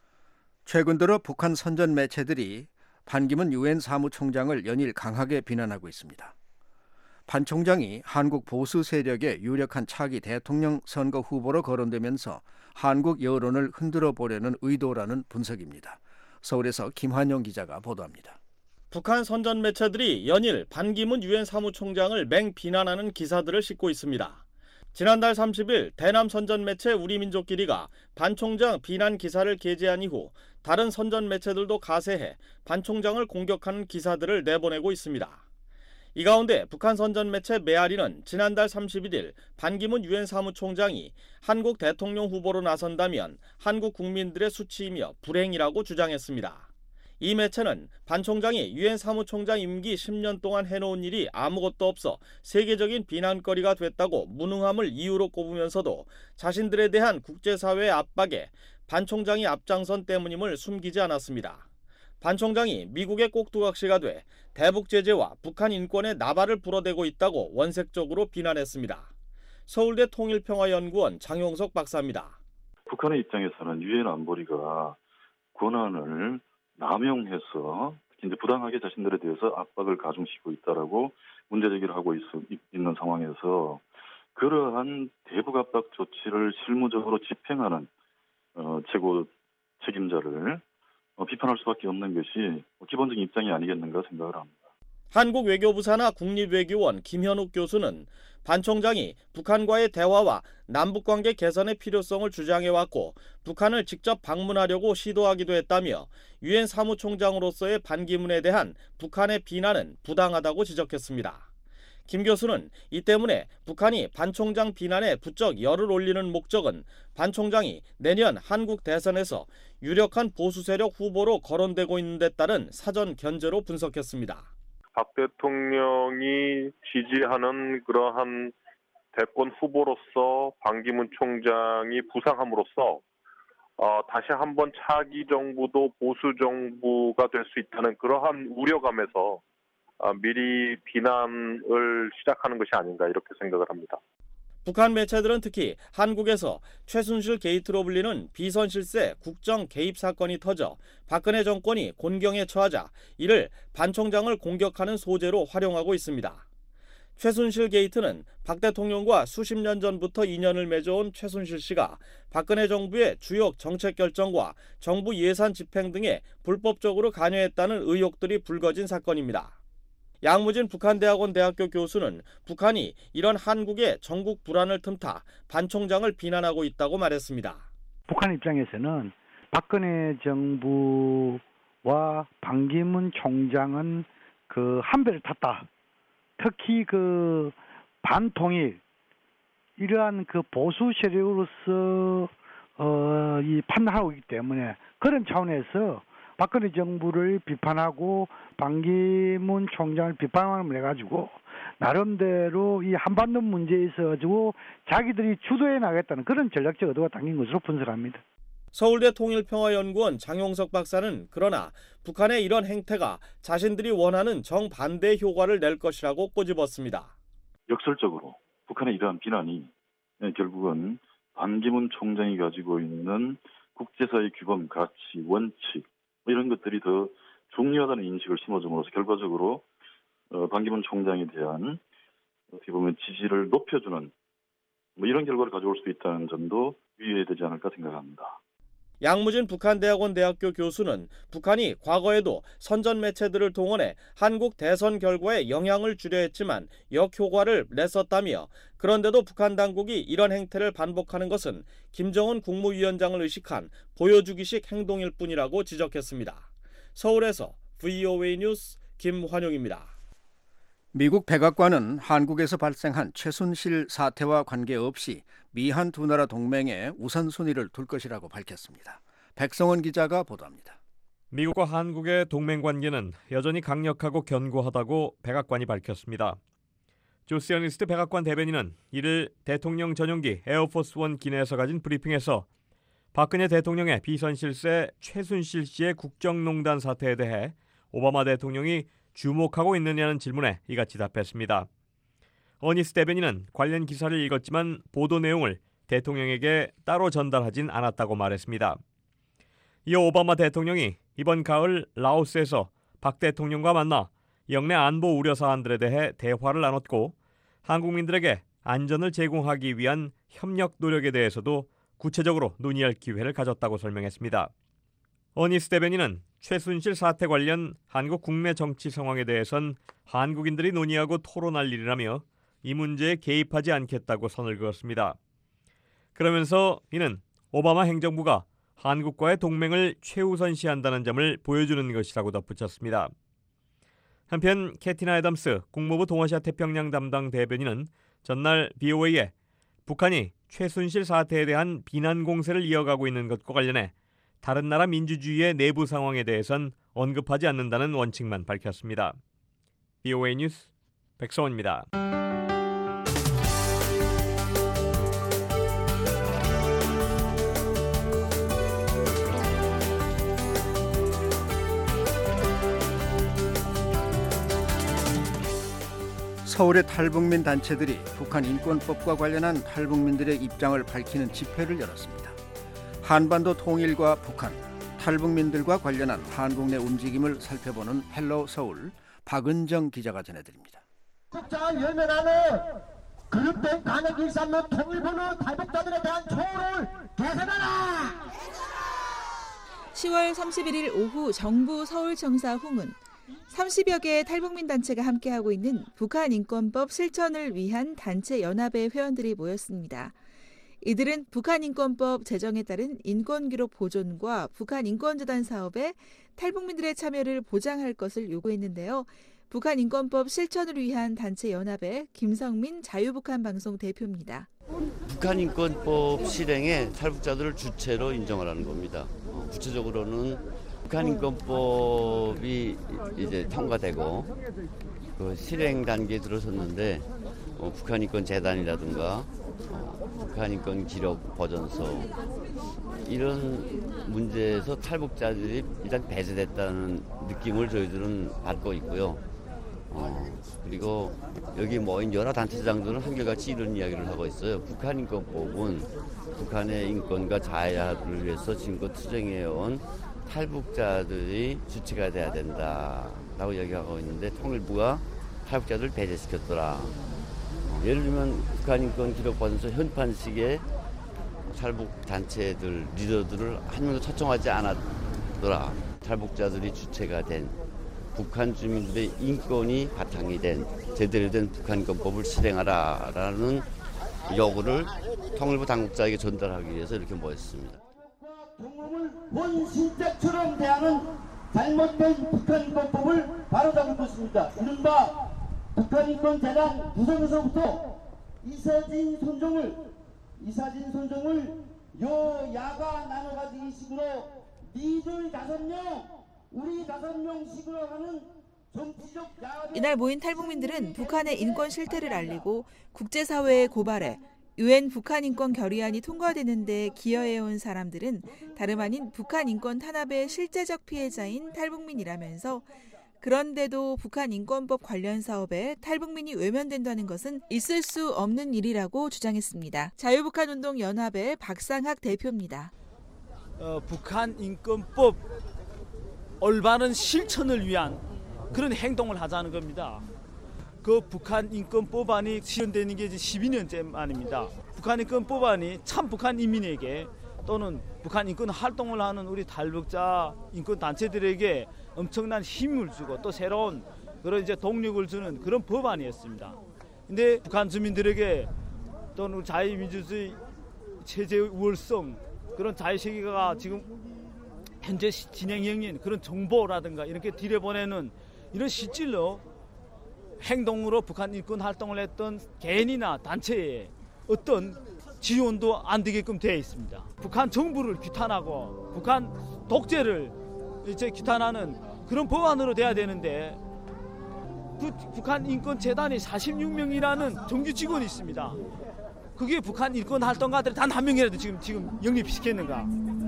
최근 들어 북한 선전 매체들이 반기문 유엔 사무총장을 연일 강하게 비난하고 있습니다. 반 총장이 한국 보수 세력의 유력한 차기 대통령 선거 후보로 거론되면서 한국 여론을 흔들어 보려는 의도라는 분석입니다. 서울에서 김환영 기자가 보도합니다. 북한 선전 매체들이 연일 반기문 유엔 사무총장을 맹비난하는 기사들을 싣고 있습니다. 지난달 삼십 일 대남 선전 매체 우리민족끼리가 반 총장 비난 기사를 게재한 이후 다른 선전 매체들도 가세해 반 총장을 공격하는 기사들을 내보내고 있습니다. 이 가운데 북한 선전 매체 메아리는 지난달 삼십일 일 반기문 유엔 사무총장이 한국 대통령 후보로 나선다면 한국 국민들의 수치이며 불행이라고 주장했습니다. 이 매체는 반 총장이 유엔 사무총장 임기 십 년 동안 해놓은 일이 아무것도 없어 세계적인 비난거리가 됐다고 무능함을 이유로 꼽으면서도 자신들에 대한 국제사회의 압박에 반 총장이 앞장선 때문임을 숨기지 않았습니다. 반 총장이 미국의 꼭두각시가 돼 대북 제재와 북한 인권에 나발을 불어대고 있다고 원색적으로 비난했습니다. 서울대 통일평화연구원 장용석 박사입니다. 북한의 입장에서는 유엔 안보리가 권한을 남용해서 이제 부당하게 자신들에 대해서 압박을 가중시키고 있다라고 문제제기를 하고 있, 있는 상황에서 그러한 대북 압박 조치를 실무적으로 집행하는 어, 최고 책임자를 어, 비판할 수밖에 없는 것이 기본적인 입장이 아니겠는가 생각을 합니다. 한국 외교부 산하 국립외교원 김현욱 교수는 반 총장이 북한과의 대화와 남북관계 개선의 필요성을 주장해왔고 북한을 직접 방문하려고 시도하기도 했다며 유엔 사무총장으로서의 반기문에 대한 북한의 비난은 부당하다고 지적했습니다. 김 교수는 이 때문에 북한이 반 총장 비난에 부쩍 열을 올리는 목적은 반 총장이 내년 한국 대선에서 유력한 보수 세력 후보로 거론되고 있는 데 따른 사전 견제로 분석했습니다. 박 대통령이 지지하는 그러한 대권 후보로서 반기문 총장이 부상함으로써 어, 다시 한번 차기 정부도 보수 정부가 될 수 있다는 그러한 우려감에서 어, 미리 비난을 시작하는 것이 아닌가 이렇게 생각을 합니다. 북한 매체들은 특히 한국에서 최순실 게이트로 불리는 비선실세 국정 개입 사건이 터져 박근혜 정권이 곤경에 처하자 이를 반 총장을 공격하는 소재로 활용하고 있습니다. 최순실 게이트는 박 대통령과 수십 년 전부터 인연을 맺어온 최순실 씨가 박근혜 정부의 주요 정책 결정과 정부 예산 집행 등에 불법적으로 관여했다는 의혹들이 불거진 사건입니다. 양무진 북한대학원 대학교 교수는 북한이 이런 한국의 전국 불안을 틈타 반 총장을 비난하고 있다고 말했습니다. 북한 입장에서는 박근혜 정부와 반기문 총장은 그 한 배를 탔다. 특히 그 반통일 이러한 그 보수 세력으로서 어, 이 판단하고 있기 때문에 그런 차원에서 박근혜 정부를 비판하고 반기문 총장을 비판함을 해가지고 나름대로 이 한반도 문제에 있어 가지고 자기들이 주도해 나가겠다는 그런 전략적 의도가 담긴 것으로 분석합니다. 서울대 통일평화연구원 장용석 박사는 그러나 북한의 이런 행태가 자신들이 원하는 정반대 효과를 낼 것이라고 꼬집었습니다. 역설적으로 북한의 이러한 비난이 결국은 반기문 총장이 가지고 있는 국제사회 규범, 가치, 원칙 이런 것들이 더 중요하다는 인식을 심어줌으로써 결과적으로 반기문 총장에 대한 어떻게 보면 지지를 높여주는 뭐 이런 결과를 가져올 수도 있다는 점도 유의해야 되지 않을까 생각합니다. 양무진 북한대학원 대학교 교수는 북한이 과거에도 선전 매체들을 동원해 한국 대선 결과에 영향을 주려 했지만 역효과를 냈었다며 그런데도 북한 당국이 이런 행태를 반복하는 것은 김정은 국무위원장을 의식한 보여주기식 행동일 뿐이라고 지적했습니다. 서울에서 브이오에이 뉴스 김환용입니다. 미국 백악관은 한국에서 발생한 최순실 사태와 관계없이 미한 두 나라 동맹에 우선순위를 둘 것이라고 밝혔습니다. 백성원 기자가 보도합니다. 미국과 한국의 동맹 관계는 여전히 강력하고 견고하다고 백악관이 밝혔습니다. 조시아니스트 백악관 대변인은 이를 대통령 전용기 에어포스 원 기내에서 가진 브리핑에서 박근혜 대통령의 비선실세 최순실 씨의 국정농단 사태에 대해 오바마 대통령이 주목하고 있느냐는 질문에 이같이 답했습니다. 어니스 대변인은 관련 기사를 읽었지만 보도 내용을 대통령에게 따로 전달하진 않았다고 말했습니다. 이어 오바마 대통령이 이번 가을 라오스에서 박 대통령과 만나 영내 안보 우려 사안들에 대해 대화를 나눴고 한국민들에게 안전을 제공하기 위한 협력 노력에 대해서도 구체적으로 논의할 기회를 가졌다고 설명했습니다. 어니스 대변인은 최순실 사태 관련 한국 국내 정치 상황에 대해선 한국인들이 논의하고 토론할 일이라며 이 문제에 개입하지 않겠다고 선을 그었습니다. 그러면서 이는 오바마 행정부가 한국과의 동맹을 최우선시한다는 점을 보여주는 것이라고 덧붙였습니다. 한편 캐티나 애덤스 국무부 동아시아 태평양 담당 대변인은 전날 브이오에이에 북한이 최순실 사태에 대한 비난 공세를 이어가고 있는 것과 관련해 다른 나라 민주주의의 내부 상황에 대해선 언급하지 않는다는 원칙만 밝혔습니다. 브이오에이 뉴스 백성원입니다. 서울의 탈북민 단체들이 북한 인권법과 관련한 탈북민들의 입장을 밝히는 집회를 열었습니다. 한반도 통일과 북한, 탈북민들과 관련한 한국 내 움직임을 살펴보는 헬로 서울 박은정 기자가 전해드립니다. 국장을 열면 안에 그룹된 간의 일삼로 통일부는 탈북자들에 대한 초를 개선하라! 시월 삼십일일 오후 정부 서울청사 홍은 삼십여 개의 탈북민 단체가 함께하고 있는 북한 인권법 실천을 위한 단체 연합의 회원들이 모였습니다. 이들은 북한 인권법 제정에 따른 인권기록 보존과 북한 인권재단 사업에 탈북민들의 참여를 보장할 것을 요구했는데요. 북한 인권법 실천을 위한 단체 연합의 김성민 자유북한 방송 대표입니다. 북한 인권법 실행에 탈북자들을 주체로 인정하라는 겁니다. 구체적으로는 북한 인권법이 이제 통과되고 그 실행 단계에 들어섰는데 어, 북한 인권 재단이라든가 어, 북한 인권 기록 보존소 이런 문제에서 탈북자들이 일단 배제됐다는 느낌을 저희들은 받고 있고요. 어, 그리고 여기 모인 여러 단체장들은 한결같이 이런 이야기를 하고 있어요. 북한 인권법은 북한의 인권과 자유를 위해서 지금껏 투쟁해온 탈북자들이 주체가 돼야 된다라고 이야기하고 있는데 통일부가 탈북자들을 배제시켰더라. 예를 들면 북한인권기록받으면서 현판식의 탈북 단체들, 리더들을 한 명도 초청하지 않았더라. 탈북자들이 주체가 된 북한 주민들의 인권이 바탕이 된 제대로 된 북한인권법을 실행하라라는 요구를 통일부 당국자에게 전달하기 위해서 이렇게 모였습니다. 경험을 원신택처럼 대하는 잘못된 북한인권법을 바로잡고 있습니다. 이른바 북한인권재단 구성에서부터 이사진 손종을 이사진 손종을 여야가 나눠가지기 식으로 니들 다섯 명 우리 다섯 명씩으로 하는 정치적 야합. 이날 모인 탈북민들은 북한의 인권 실태를 알리고 국제사회에 고발해 유엔 북한 인권 결의안이 통과되는 데 기여해온 사람들은 다름 아닌 북한 인권 탄압의 실제적 피해자인 탈북민이라면서 그런데도 북한 인권법 관련 사업에 탈북민이 외면된다는 것은 있을 수 없는 일이라고 주장했습니다. 자유북한운동연합의 박상학 대표입니다. 어, 북한 인권법 올바른 실천을 위한 그런 행동을 하자는 겁니다. 그 북한 인권법안이 실현되는 게 이제 십이 년째 만입니다. 북한 인권법안이 참 북한 인민에게 또는 북한 인권 활동을 하는 우리 탈북자 인권 단체들에게 엄청난 힘을 주고 또 새로운 그런 이제 동력을 주는 그런 법안이었습니다. 근데 북한 주민들에게 또는 자유민주주의 체제 우월성 그런 자유세계가 지금 현재 진행 중인 그런 정보라든가 이렇게 들여보내는 이런 실질로 행동으로 북한 인권 활동을 했던 개인이나 단체에 어떤 지원도 안 되게끔 되어 있습니다. 북한 정부를 규탄하고 북한 독재를 이제 규탄하는 그런 법안으로 돼야 되는데 그 북한 인권 재단이 사십육 명이라는 정규 직원이 있습니다. 그게 북한 인권 활동가들이 단 한 명이라도 지금 지금 영입시켰는가?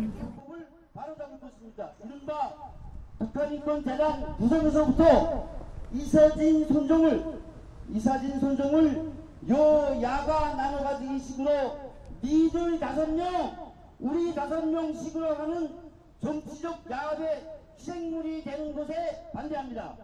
바로잡고 있습니다. 이른바 북한 인권 재단 구성에서부터 이사진 손종을 이사진 손종을 여야가 나눠가지기 식으로 니들 다섯 명 우리 다섯 명씩으로 하는 정치적 야합의 희생물이 되는 것에 반대합니다.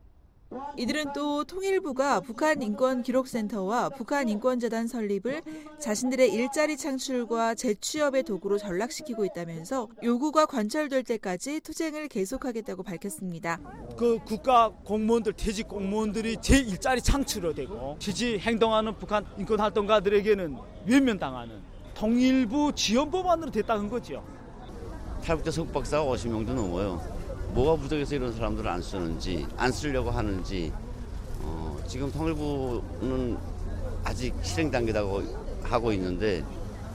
이들은 또 통일부가 북한인권기록센터와 북한인권재단 설립을 자신들의 일자리 창출과 재취업의 도구로 전락시키고 있다면서 요구가 관철될 때까지 투쟁을 계속하겠다고 밝혔습니다. 그 국가 공무원들, 퇴직 공무원들이 제 일자리 창출이 되고 지지 행동하는 북한 인권활동가들에게는 외면당하는 통일부 지원법안으로 됐다는 거죠. 탈북자 석박사가 오십 명도 넘어요. 뭐가 부족해서 이런 사람들을 안 쓰는지 안 쓰려고 하는지 어, 지금 통일부는 아직 실행 단계라고 하고 있는데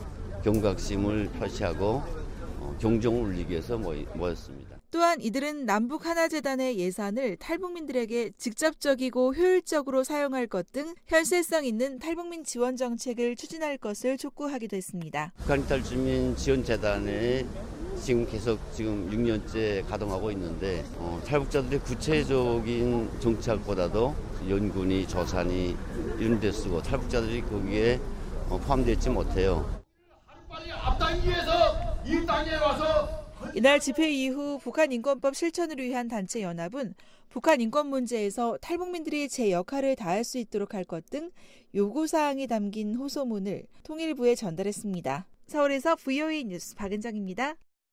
경각심을 표시하고 어, 경종을 울리기 위해서 모였습니다. 또한 이들은 남북하나재단의 예산을 탈북민들에게 직접적이고 효율적으로 사용할 것 등 현실성 있는 탈북민 지원 정책을 추진할 것을 촉구하기도 했습니다. 북한 탈주민 지원재단에 지금 계속 지금 육 년째 가동하고 있는데 어, 탈북자들의 구체적인 정책보다도 연구니 조사니 이런 데 쓰고 탈북자들이 거기에 어, 포함되지 못해요. 빨리 앞당기기 위해서 이 땅에 와서 이날 집회 이후 북한인권법 실천을 위한 단체 연합은 북한 인권 문제에서 탈북민들이 제 역할을 다할 수 있도록 할 것 등 요구사항이 담긴 호소문을 통일부에 전달했습니다. 서울에서 브이오에이 뉴스 박은정입니다.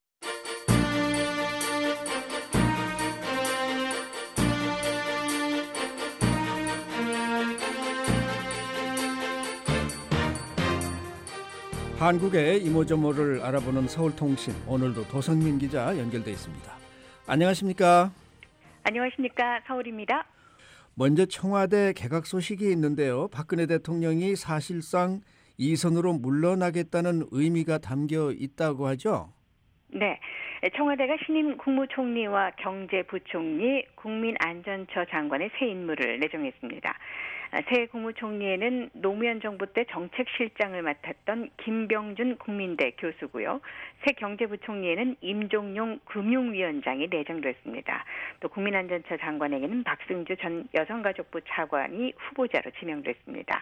한국의 이모저모를 알아보는 서울통신, 오늘도 도성민 기자 연결돼 있습니다. 안녕하십니까? 안녕하십니까? 서울입니다. 먼저 청와대 개각 소식이 있는데요. 박근혜 대통령이 사실상 이선으로 물러나겠다는 의미가 담겨 있다고 하죠? 네. 청와대가 신임 국무총리와 경제부총리, 국민안전처 장관의 새 인물을 내정했습니다. 새 국무총리에는 노무현 정부 때 정책실장을 맡았던 김병준 국민대 교수고요. 새 경제부총리에는 임종용 금융위원장이 내정됐습니다. 또 국민안전처 장관에게는 박승주 전 여성가족부 차관이 후보자로 지명됐습니다.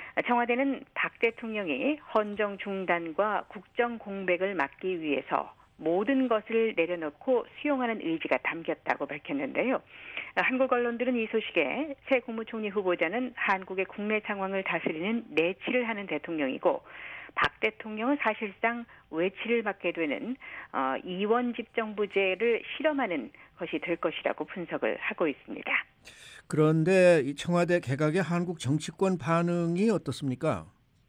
청와대는 박 대통령이 헌정 중단과 국정 공백을 막기 위해서 모든 것을 내려놓고 수용하는 의지가 담겼다고 밝혔는데요. 한국 언론들은 이 소식에 새 국무총리 후보자는 한국의 국내 상황을 다스리는 내치를 하는 대통령이고 박 대통령은 사실상 외치를 맡게 되는 어, 이원집 정부제를 실험하는 것이 될 것이라고 분석을 하고 있습니다. 그런데 이 청와대 개각의 한국 정치권 반응이 어떻습니까?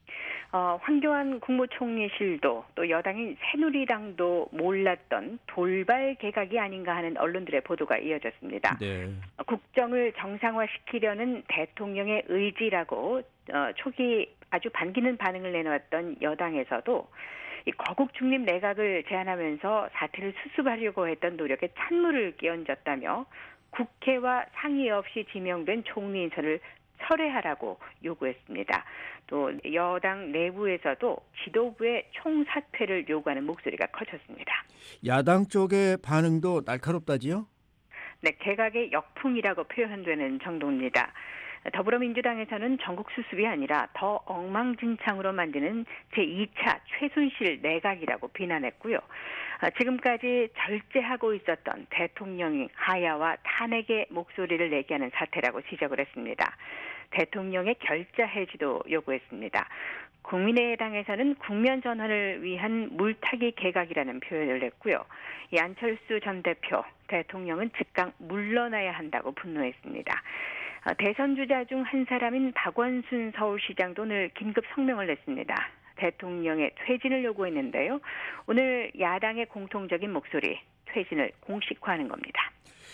어, 황교안 국무총리실도 또 여당인 새누리당도 몰랐던 돌발 개각이 아닌가 하는 언론들의 보도가 이어졌습니다. 네. 국정을 정상화시키려는 대통령의 의지라고 어, 초기 아주 반기는 반응을 내놓았던 여당에서도 이 거국 중립 내각을 제안하면서 사태를 수습하려고 했던 노력에 찬물을 끼얹었다며 국회와 상의 없이 지명된 총리 인선을 철회하라고 요구했습니다. 또 여당 내부에서도 지도부의 총사퇴를 요구하는 목소리가 커졌습니다. 야당 쪽의 반응도 날카롭다지요? 네, 개각의 역풍이라고 표현되는 정도입니다. 더불어민주당에서는 전국 수습이 아니라 더 엉망진창으로 만드는 제이 차 최순실 내각이라고 비난했고요. 지금까지 절제하고 있었던 대통령이 하야와 탄핵의 목소리를 내게 하는 사태라고 지적을 했습니다. 대통령의 결자 해지도 요구했습니다. 국민의당에서는 국면 전환을 위한 물타기 개각이라는 표현을 냈고요. 이 안철수 전 대표, 대통령은 즉각 물러나야 한다고 분노했습니다. 대선 주자 중 한 사람인 박원순 서울시장도 오늘 긴급 성명을 냈습니다. 대통령의 퇴진을 요구했는데요. 오늘 야당의 공통적인 목소리, 퇴진을 공식화하는 겁니다.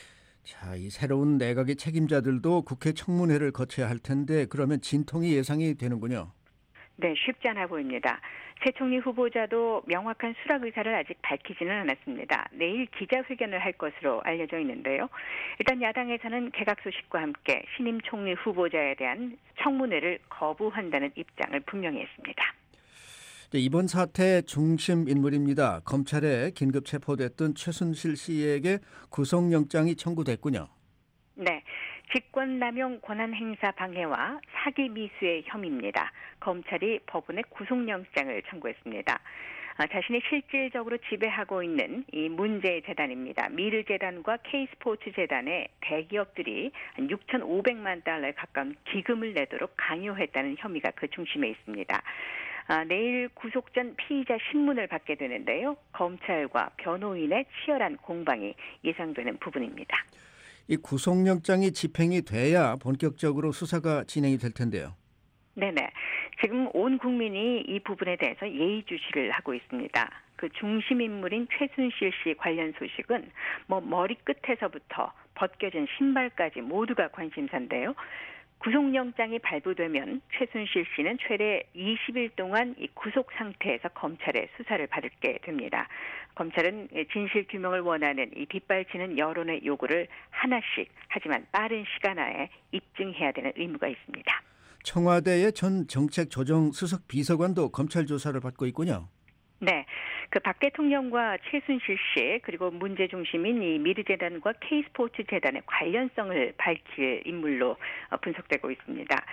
자, 이 새로운 내각의 책임자들도 국회 청문회를 거쳐야 할 텐데 그러면 진통이 예상이 되는군요. 네, 쉽지 않아 보입니다. 새 총리 후보자도 명확한 수락 의사를 아직 밝히지는 않았습니다. 내일 기자회견을 할 것으로 알려져 있는데요. 일단 야당에서는 개각 소식과 함께 신임 총리 후보자에 대한 청문회를 거부한다는 입장을 분명히 했습니다. 네, 이번 사태의 중심 인물입니다. 검찰에 긴급 체포됐던 최순실 씨에게 구속영장이 청구됐군요. 네. 직권남용 권한행사 방해와 사기 미수의 혐의입니다. 검찰이 법원에 구속영장을 청구했습니다. 자신이 실질적으로 지배하고 있는 이 문제재단입니다. 미르재단과 K스포츠재단의 대기업들이 한 육천오백만 달러에 가까운 기금을 내도록 강요했다는 혐의가 그 중심에 있습니다. 아, 내일 구속 전 피의자 신문을 받게 되는데요. 검찰과 변호인의 치열한 공방이 예상되는 부분입니다. 이 구속영장이 집행이 돼야 본격적으로 수사가 진행이 될 텐데요. 네네. 지금 온 국민이 이 부분에 대해서 예의주시를 하고 있습니다. 그 중심 인물인 최순실 씨 관련 소식은 뭐 머리끝에서부터 벗겨진 신발까지 모두가 관심사인데요. 구속영장이 발부되면 최순실 씨는 최대 이십 일 동안 이 구속 상태에서 검찰의 수사를 받게 됩니다. 검찰은 진실 규명을 원하는 이 빗발치는 여론의 요구를 하나씩 하지만 빠른 시간 안에 입증해야 되는 의무가 있습니다. 청와대의 전 정책조정 수석 비서관도 검찰 조사를 받고 있군요. 네, 그 박 대통령과 최순실 씨 그리고 문제 중심인 이 미르재단과 K스포츠재단의 관련성을 밝힐 인물로 분석되고 있습니다.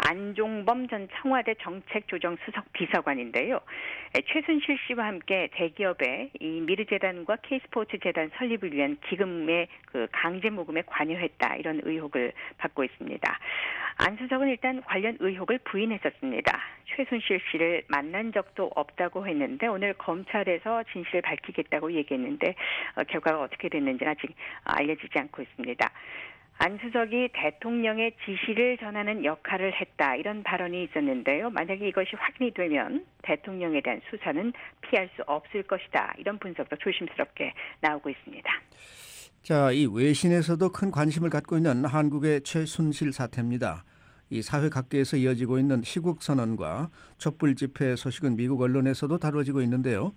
안종범 전 청와대 정책조정수석 비서관인데요. 최순실 씨와 함께 대기업의 이 미르재단과 K스포츠재단 설립을 위한 기금의 그 강제 모금에 관여했다 이런 의혹을 받고 있습니다. 안 수석은 일단 관련 의혹을 부인했었습니다. 최순실 씨를 만난 적도 없다고 했는데 오늘 검찰에서 진실을 밝히겠다고 얘기했는데 어, 결과가 어떻게 됐는지는 아직 알려지지 않고 있습니다. 안 수석이 대통령의 지시를 전하는 역할을 했다 이런 발언이 있었는데요. 만약에 이것이 확인이 되면 대통령에 대한 수사는 피할 수 없을 것이다 이런 분석도 조심스럽게 나오고 있습니다. 자, 이 외신에서도 큰 관심을 갖고 있는 한국의 최순실 사태입니다. 이 사회 각계에서 이어지고 있는 시국 선언과 촛불 집회 소식은 미국 언론에서도 다뤄지고 있는데요.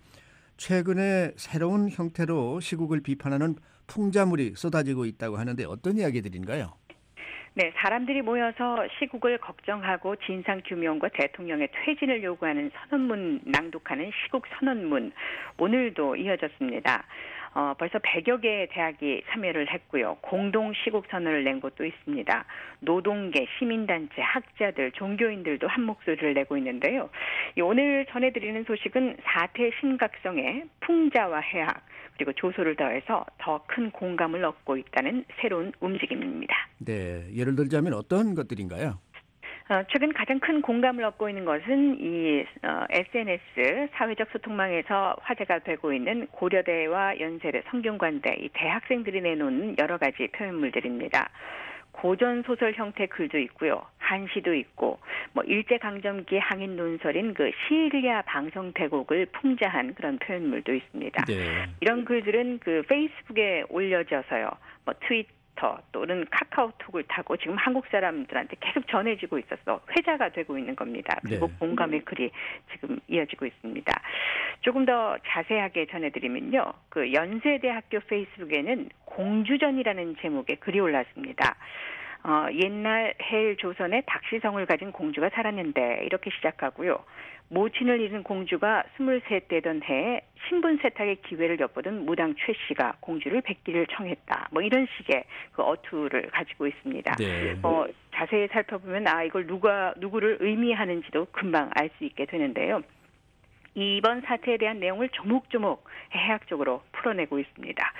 최근에 새로운 형태로 시국을 비판하는 풍자물이 쏟아지고 있다고 하는데 어떤 이야기들인가요? 네, 사람들이 모여서 시국을 걱정하고 진상규명과 대통령의 퇴진을 요구하는 선언문 낭독하는 시국 선언문 오늘도 이어졌습니다. 어, 벌써 백여 개의 대학이 참여를 했고요. 공동 시국 선언을 낸 곳도 있습니다. 노동계, 시민단체, 학자들, 종교인들도 한 목소리를 내고 있는데요. 오늘 전해드리는 소식은 사태 심각성에 풍자와 해악 그리고 조소를 더해서 더 큰 공감을 얻고 있다는 새로운 움직임입니다. 네, 예를 들자면 어떤 것들인가요? 어, 최근 가장 큰 공감을 얻고 있는 것은 이 어, 에스엔에스 사회적 소통망에서 화제가 되고 있는 고려대와 연세대, 성균관대 이 대학생들이 내놓는 여러 가지 표현물들입니다. 고전 소설 형태 글도 있고요, 한시도 있고, 뭐 일제 강점기 항인 논설인 그 시일야 방송 대곡을 풍자한 그런 표현물도 있습니다. 네. 이런 글들은 그 페이스북에 올려져서요, 뭐 트위터 또는 카카오톡을 타고 지금 한국 사람들한테 계속 전해지고 있어서 회자가 되고 있는 겁니다. 그리고 네. 공감의 글이 지금 이어지고 있습니다. 조금 더 자세하게 전해드리면요, 그 연세대학교 페이스북에는 공주전이라는 제목의 글이 올랐습니다. 어, 옛날 헬 조선에 박시성을 가진 공주가 살았는데 이렇게 시작하고요. 모친을 잃은 공주가 스물셋 되던 해에 신분 세탁의 기회를 엿보던 무당 최 씨가 공주를 뵙기를 청했다. 뭐 이런 식의 그 어투를 가지고 있습니다. 네. 어, 자세히 살펴보면 아 이걸 누가 누구를 의미하는지도 금방 알 수 있게 되는데요. 이번 사태에 대한 내용을 조목조목 해학적으로 풀어내고 있습니다.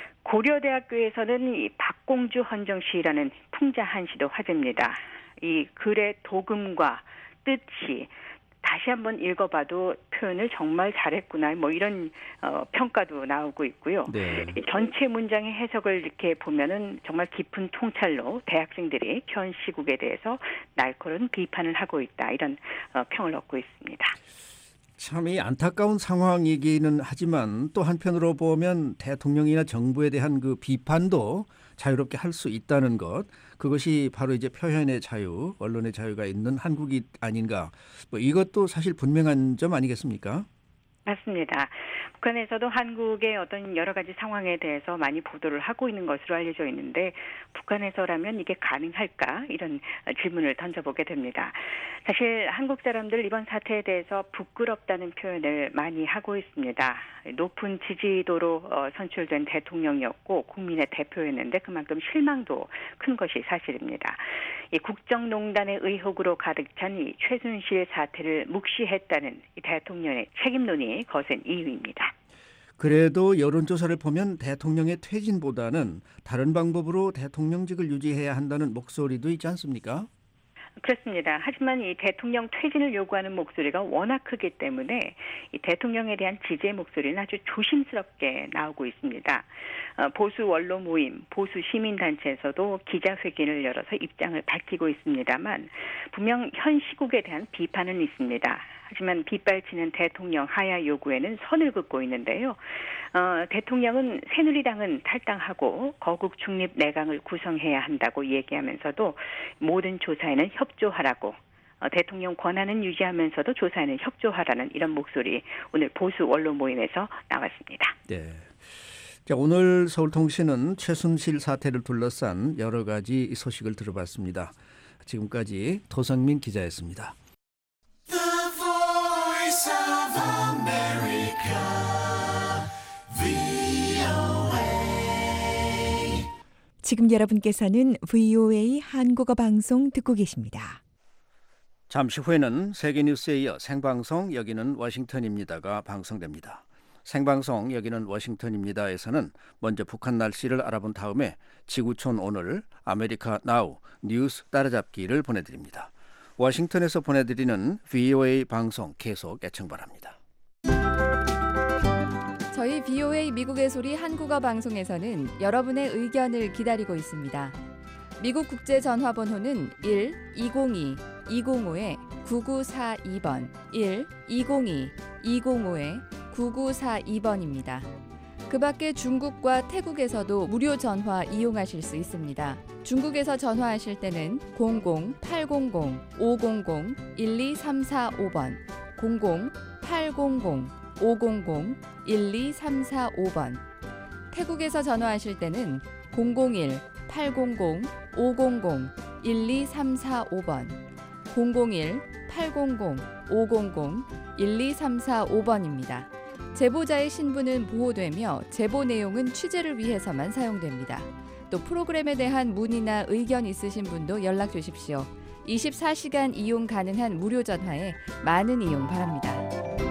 고려대학교에서는 이 박공주 헌정시라는 풍자 한시도 화제입니다. 이 글의 도금과 뜻이 다시 한번 읽어봐도 표현을 정말 잘했구나 뭐 이런 어, 평가도 나오고 있고요. 네. 전체 문장의 해석을 이렇게 보면은 정말 깊은 통찰로 대학생들이 현 시국에 대해서 날카로운 비판을 하고 있다 이런 어, 평을 얻고 있습니다. 참 이 안타까운 상황이기는 하지만 또 한편으로 보면 대통령이나 정부에 대한 그 비판도 자유롭게 할 수 있다는 것, 그것이 바로 이제 표현의 자유, 언론의 자유가 있는 한국이 아닌가. 뭐 이것도 사실 분명한 점 아니겠습니까? 맞습니다. 북한에서도 한국의 어떤 여러 가지 상황에 대해서 많이 보도를 하고 있는 것으로 알려져 있는데 북한에서라면 이게 가능할까? 이런 질문을 던져보게 됩니다. 사실 한국 사람들 이번 사태에 대해서 부끄럽다는 표현을 많이 하고 있습니다. 높은 지지도로 선출된 대통령이었고 국민의 대표였는데 그만큼 실망도 큰 것이 사실입니다. 이 국정농단의 의혹으로 가득 찬 이 최순실 사태를 묵시했다는 이 대통령의 책임론이 거센 이유입니다. 그래도 여론조사를 보면 대통령의 퇴진보다는 다른 방법으로 대통령직을 유지해야 한다는 목소리도 있지 않습니까? 그렇습니다. 하지만 이 대통령 퇴진을 요구하는 목소리가 워낙 크기 때문에 이 대통령에 대한 지지의 목소리는 아주 조심스럽게 나오고 있습니다. 어, 보수 원로 모임, 보수 시민단체에서도 기자회견을 열어서 입장을 밝히고 있습니다만 분명 현 시국에 대한 비판은 있습니다. 하지만 빗발치는 대통령 하야 요구에는 선을 긋고 있는데요. 어, 대통령은 새누리당은 탈당하고 거국 중립 내각을 구성해야 한다고 얘기하면서도 모든 조사에는 협조하라고, 어, 대통령 권한은 유지하면서도 조사에는 협조하라는 이런 목소리 오늘 보수 원로 모임에서 나왔습니다. 네. 자, 오늘 서울통신은 최순실 사태를 둘러싼 여러 가지 소식을 들어봤습니다. 지금까지 도성민 기자였습니다. 지금 여러분께서는 브이오에이 한국어 방송 듣고 계십니다. 잠시 후에는 세계뉴스에 이어 생방송 여기는 워싱턴입니다가 방송됩니다. 생방송 여기는 워싱턴입니다에서는 먼저 북한 날씨를 알아본 다음에 지구촌 오늘, 아메리카 나우, 뉴스 따라잡기를 보내드립니다. 워싱턴에서 보내드리는 브이오에이 방송 계속 애청 바랍니다. 저희 브이오에이 미국의 소리 한국어 방송에서는 여러분의 의견을 기다리고 있습니다. 미국 국제전화번호는 일 이공이 이공오 구구사이 번, 일 이공이 이공오 구구사이 번입니다. 그 밖에 중국과 태국에서도 무료 전화 이용하실 수 있습니다. 중국에서 전화하실 때는 공공 팔공공 오공공 일이삼사오 번, 공공 팔공공 오공공 일이삼사오 번, 태국에서 전화하실 때는 공공일 팔공공 오공공 일이삼사오 번, 공공일 팔공공 오공공 일이삼사오 번입니다. 제보자의 신분은 보호되며 제보 내용은 취재를 위해서만 사용됩니다. 또 프로그램에 대한 문의나 의견 있으신 분도 연락 주십시오. 이십사 시간 이용 가능한 무료 전화에 많은 이용 바랍니다.